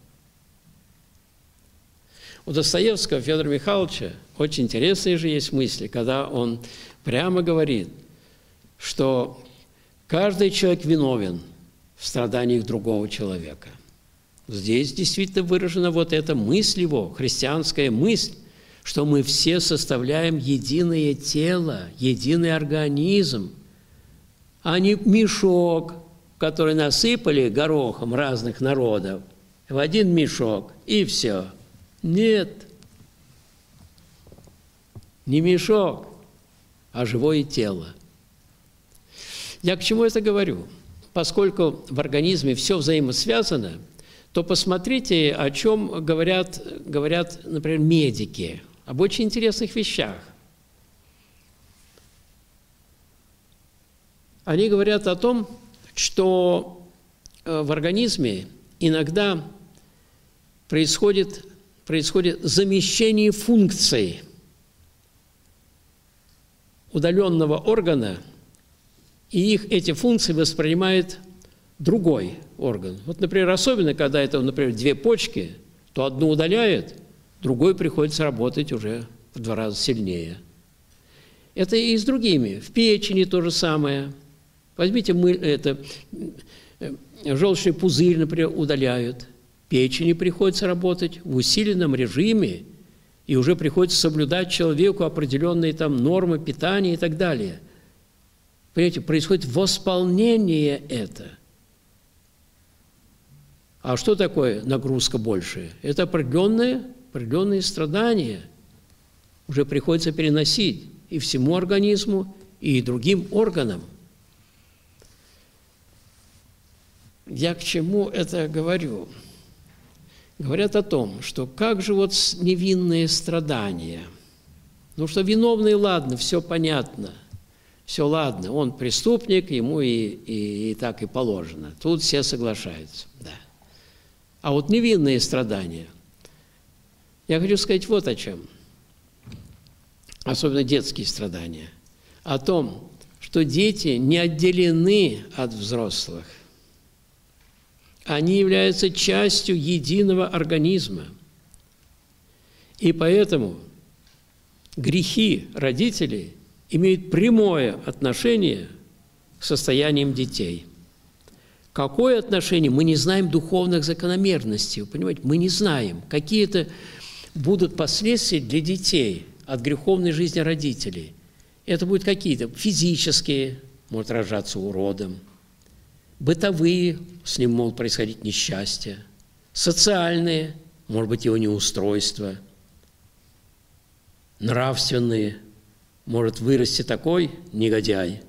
У Достоевского Федора Михайловича очень интересные же есть мысли, когда он прямо говорит, что каждый человек виновен в страданиях другого человека. Здесь действительно выражена вот эта мысль его, христианская мысль, что мы все составляем единое тело, единый организм, а не мешок, который насыпали горохом разных народов, в один мешок, и все. Нет, не мешок, а живое тело. Я к чему это говорю? Поскольку в организме все взаимосвязано, то посмотрите, о чем говорят, говорят, например, медики, об очень интересных вещах. Они говорят о том, что в организме иногда происходит, происходит замещение функций удаленного органа, и их, эти функции воспринимает другой орган. Вот, например, особенно, когда это, например, две почки, то одну удаляют, другой приходится работать уже в два раза сильнее. Это и с другими. В печени то же самое. Возьмите, мы, это, желчный пузырь, например, удаляют. Печени приходится работать в усиленном режиме, и уже приходится соблюдать человеку определенные там нормы питания и так далее. Понимаете, происходит восполнение это. А что такое нагрузка большая? Это определенные, определенные страдания уже приходится переносить и всему организму, и другим органам. Я к чему это говорю? говорят о том, что как же вот невинные страдания. Ну что виновный, ладно, все понятно, все ладно, он преступник, ему и, и, и так и положено. Тут все соглашаются, да. А вот невинные страдания, я хочу сказать вот о чем, особенно детские страдания, о том, что дети не отделены от взрослых. Они являются частью единого организма. И поэтому грехи родителей имеют прямое отношение к состояниям детей. Какое отношение? Мы не знаем духовных закономерностей. Вы понимаете, мы не знаем, какие-то будут последствия для детей от греховной жизни родителей. Это будут какие-то физические, может рожаться уродом, бытовые, с ним могут происходить несчастья, социальные, может быть, его неустройство, нравственные, может вырасти такой негодяй.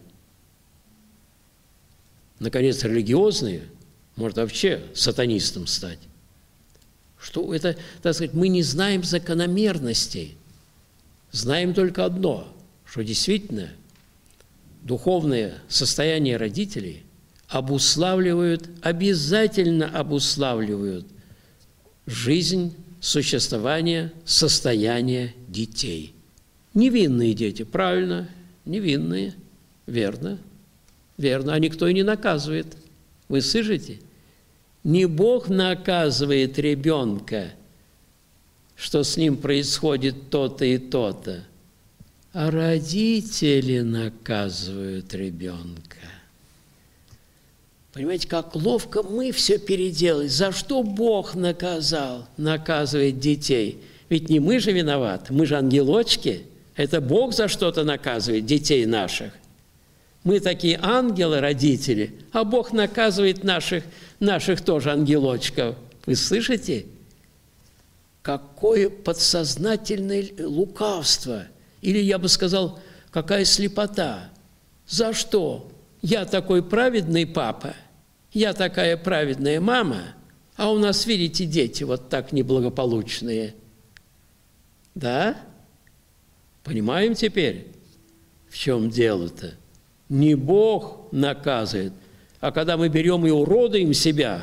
Наконец, религиозные, может вообще сатанистом стать. Что это, так сказать, мы не знаем закономерностей, знаем только одно, что действительно духовное состояние родителей обуславливают, обязательно обуславливают жизнь, существование, состояние детей. Невинные дети, правильно, невинные, верно, верно, а никто и не наказывает. Вы слышите? Не Бог наказывает ребенка, что с ним происходит то-то и то-то, а родители наказывают ребенка. Понимаете, как ловко мы все переделали. За что Бог наказал, наказывает детей? Ведь не мы же виноваты, мы же ангелочки. Это Бог за что-то наказывает детей наших. Мы такие ангелы, родители, а Бог наказывает наших, наших тоже ангелочков. Вы слышите? Какое подсознательное лукавство. Или, я бы сказал, какая слепота. За что? Я такой праведный папа, я такая праведная мама, а у нас, видите, дети вот так неблагополучные. Да? Понимаем теперь, в чем дело-то? Не Бог наказывает, а когда мы берем и уродуем себя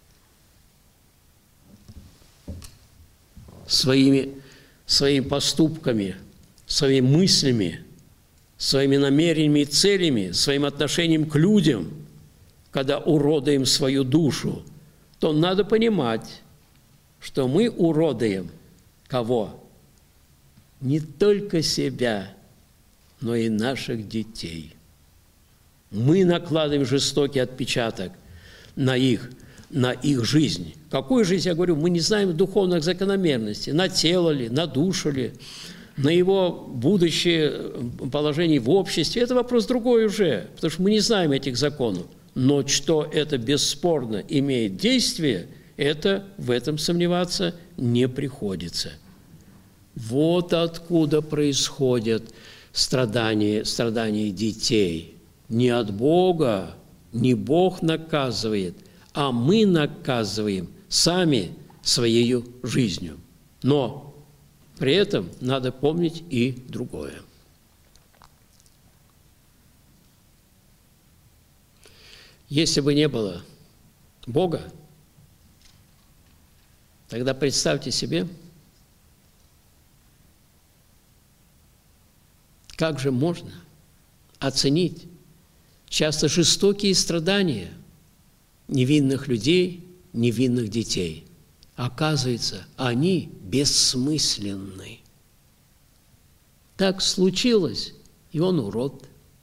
своими, своими поступками, своими мыслями, своими намерениями и целями, своим отношением к людям, когда уродуем свою душу, то надо понимать, что мы уродуем кого? Не только себя, но и наших детей. Мы накладываем жестокий отпечаток на их, на их жизнь. Какую жизнь, я говорю, мы не знаем духовных закономерностей, на тело ли, на душу ли, на его будущее положение в обществе. Это вопрос другой уже, потому что мы не знаем этих законов. Но что это бесспорно имеет действие, это в этом сомневаться не приходится. Вот откуда происходят страдания, страдания детей. Не от Бога, не Бог наказывает, а мы наказываем сами своей жизнью. Но при этом надо помнить и другое. Если бы не было Бога, тогда представьте себе, как же можно оценить часто жестокие страдания невинных людей, невинных детей. Оказывается, они бессмысленны. Так случилось, и он урод.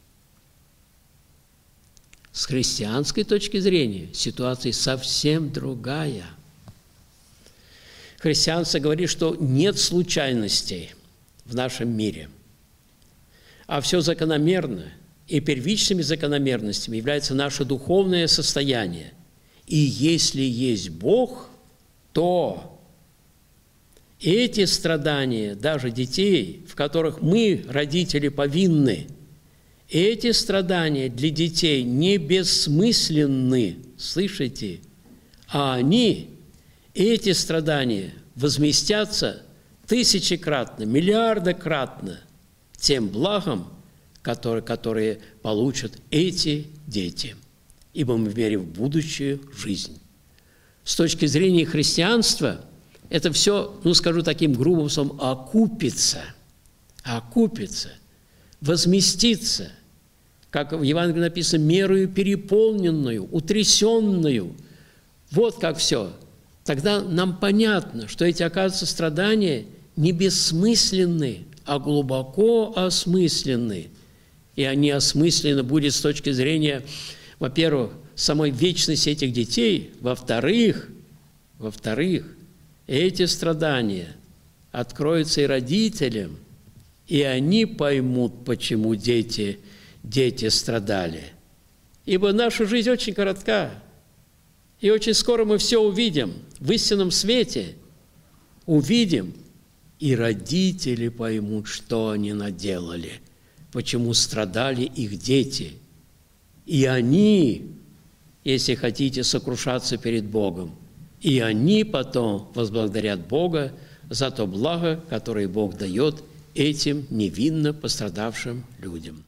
С христианской точки зрения ситуация совсем другая. Христианство говорит, что нет случайностей в нашем мире, а все закономерно, и первичными закономерностями является наше духовное состояние. И если есть Бог, то эти страдания, даже детей, в которых мы, родители, повинны, эти страдания для детей не бессмысленны, слышите? А они эти страдания возместятся тысячекратно, миллиардократно тем благом, которые, которые получат эти дети, ибо мы верим в будущую жизнь. С точки зрения христианства, это все, ну, скажу таким грубым словом, окупится, окупится, возместится, как в Евангелии написано, мерою переполненную, утрясенную. Вот как все. Тогда нам понятно, что эти, оказывается, страдания не бессмысленны, а глубоко осмысленны. И они осмысленны будет с точки зрения, во-первых, самой вечности этих детей, во-вторых, во-вторых, эти страдания откроются и родителям, и они поймут, почему дети, дети страдали. Ибо наша жизнь очень коротка, и очень скоро мы все увидим в истинном свете, увидим, и родители поймут, что они наделали, почему страдали их дети. И они, если хотите, сокрушаться перед Богом, и они потом возблагодарят Бога за то благо, которое Бог дает этим невинно пострадавшим людям.